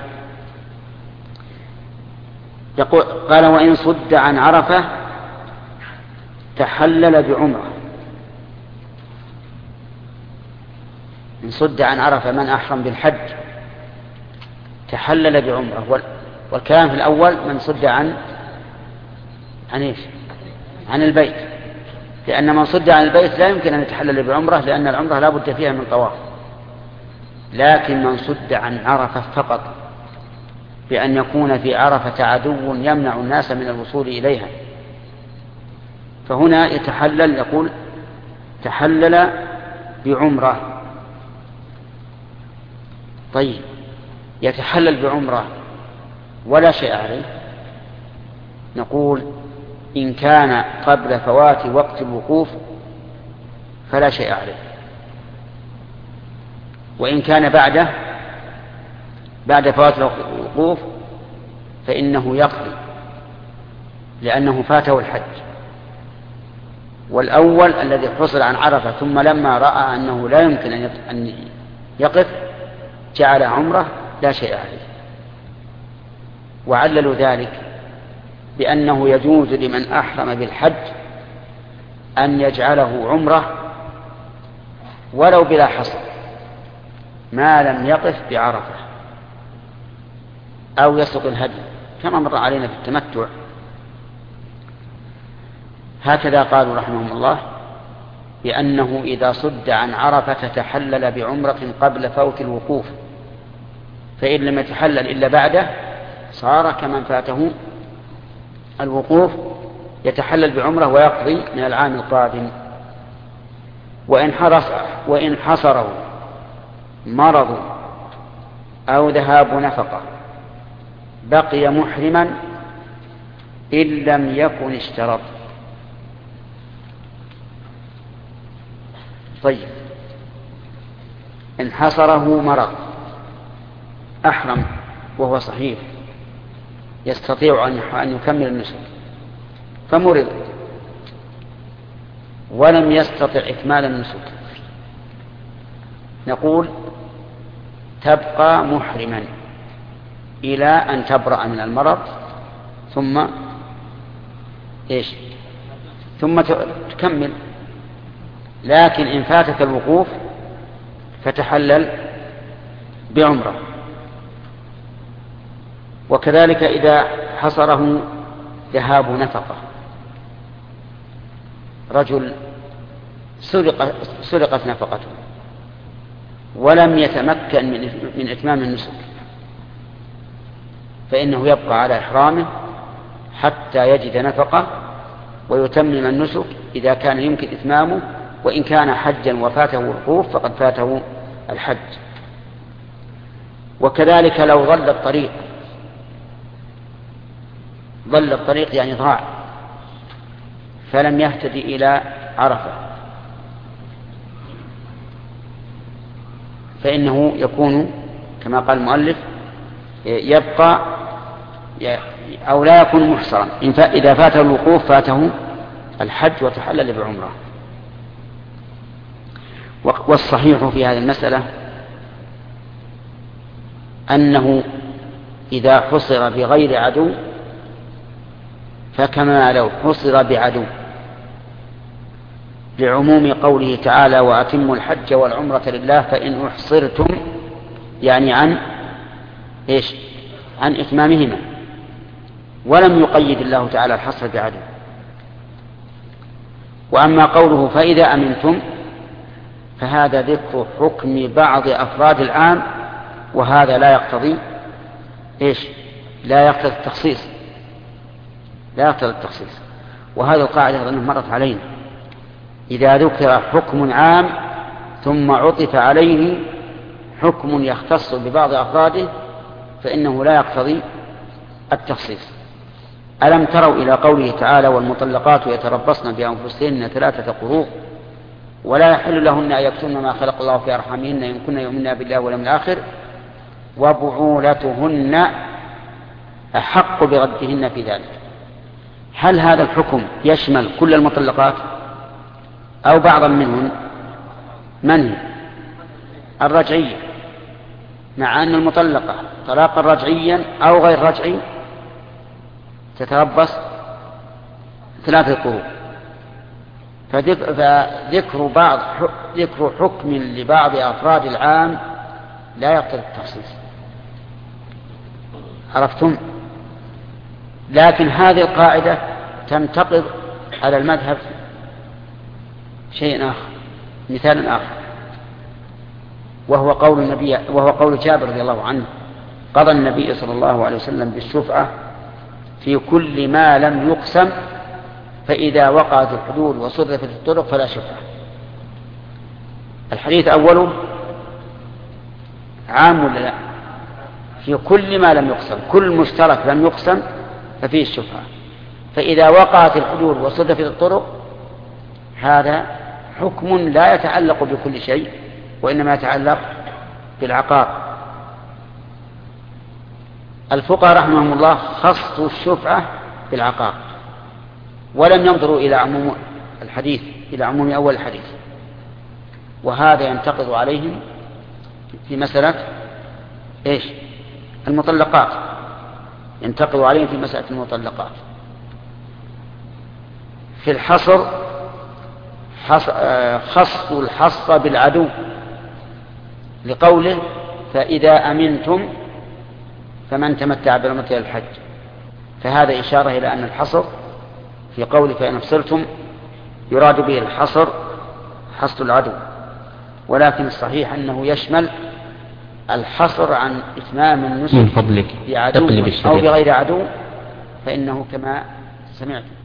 يقول قال وإن صد عن عرفة تحلل بعمرة. إن صد عن عرفة من أحرم بالحج تحلل بعمرة. والكلام في الأول من صد عن عن إيش؟ عن البيت، لأن من صد عن البيت لا يمكن أن يتحلل بعمرة، لأن العمرة لا بد فيها من طواف. لكن من صد عن عرفة فقط بأن يكون في عرفة عدو يمنع الناس من الوصول إليها، فهنا يتحلل، يقول تحلل بعمرة. طيب يتحلل بعمرة ولا شيء عليه؟ نقول إن كان قبل فوات وقت الوقوف فلا شيء عليه، وإن كان بعده بعد فوات الوقوف فإنه يقضي لأنه فاته الحج. والأول الذي حصل عن عرفة ثم لما رأى أنه لا يمكن أن يقف جعل عمره لا شيء عليه. وعللوا ذلك بأنه يجوز لمن أحرم بالحج أن يجعله عمره ولو بلا حصر ما لم يقف بعرفة أو يسوق الهدي، كما مر علينا في التمتع. هكذا قالوا رحمهم الله بأنه إذا صد عن عرفة تحلل بعمرة قبل فوت الوقوف، فإن لم يتحلل إلا بعده صار كمن فاته الوقوف يتحلل بعمرة ويقضي من العام القادم. وإن حرص وإن حصره مرض أو ذهاب نفقة بقي محرما إن لم يكن اشترط. طيب إن حصره مرض أحرم وهو صحيح يستطيع أن يكمل النسك فمرض ولم يستطع إكمال النسك، نقول تبقى محرما إلى أن تبرأ من المرض ثم إيش ثم تكمل. لكن إن فاتك الوقوف فتحلل بعمرة. وكذلك إذا حصره ذهاب نفقة، رجل سرق سرقت نفقته ولم يتمكن من من إتمام النسك فإنه يبقى على إحرامه حتى يجد نفقة ويتمم النسك إذا كان يمكن إتمامه، وإن كان حجا وفاته الوقوف فقد فاته الحج. وكذلك لو ضل الطريق ضل الطريق يعني ضاع فلم يهتدي إلى عرفة فإنه يكون كما قال المؤلف يبقى أو لا يكون محصرا. إذا فاته الوقوف فاته الحج وتحلل بعمره. والصحيح في هذه المسألة أنه إذا حصر بغير عدو فكما لو حصر بعدو، لعموم قوله تعالى وأتموا الحج والعمرة لله فإن أحصرتم يعني عن إيش عن إتمامهما، ولم يقيد الله تعالى الحصر بعدو. وأما قوله فإذا أمنتم فهذا ذكر حكم بعض أفراد العام، وهذا لا يقتضي إيش لا يقتضي التخصيص لا يقتضي التخصيص. وهذا القاعدة أظنها مرت علينا، إذا ذكر حكم عام ثم عطف عليه حكم يختص ببعض أفراده فإنه لا يقتضي التخصيص. ألم تروا إلى قوله تعالى والمطلقات يتربصن بأنفسهن ثلاثة قروء ولا يحل لهن أن يكتمن ما خلق الله في أرحامهن إن كن يؤمنن بالله واليوم الآخر وبعولتهن أحق بردهن في ذلك. هل هذا الحكم يشمل كل المطلقات أو بعضا منهن؟ من هي؟ الرجعية، مع أن المطلقة طلاقا رجعيا أو غير رجعي تتربص ثلاثة قروء. فذكر بعض ذكر حكم لبعض أفراد العام لا يقتضي التخصيص. عرفتم؟ لكن هذه القاعدة تنتقض على المذهب شيء آخر، مثال آخر، وهو قول النبي وهو قول جابر رضي الله عنه قضى النبي صلى الله عليه وسلم بالشفعة في كل ما لم يقسم فإذا وقعت الحدود وصرفت الطرق فلا شفعة. الحديث أوله عام ولا لا؟ في كل ما لم يقسم، كل مشترك لم يقسم ففيه الشفعة. فإذا وقعت الحدود وصرفت الطرق هذا حكم لا يتعلق بكل شيء وإنما يتعلق بالعقار. الفقهاء رحمهم الله خصوا الشفعة بالعقار ولم ينظروا إلى عموم الحديث إلى عموم أول الحديث، وهذا ينتقض عليهم في مسألة إيش؟ المطلقات، ينتقض عليهم في مسألة المطلقات. في الحصر خص الحص بالعدو لقوله فإذا أمنتم فمن تمتع بالعمرة إلى الحج، فهذا إشارة إلى أن الحصر في قوله فإن أفصلتم يراد به الحصر حصر العدو، ولكن الصحيح أنه يشمل الحصر عن إتمام النسك من فضلك بعدو أو بغير عدو، فإنه كما سمعت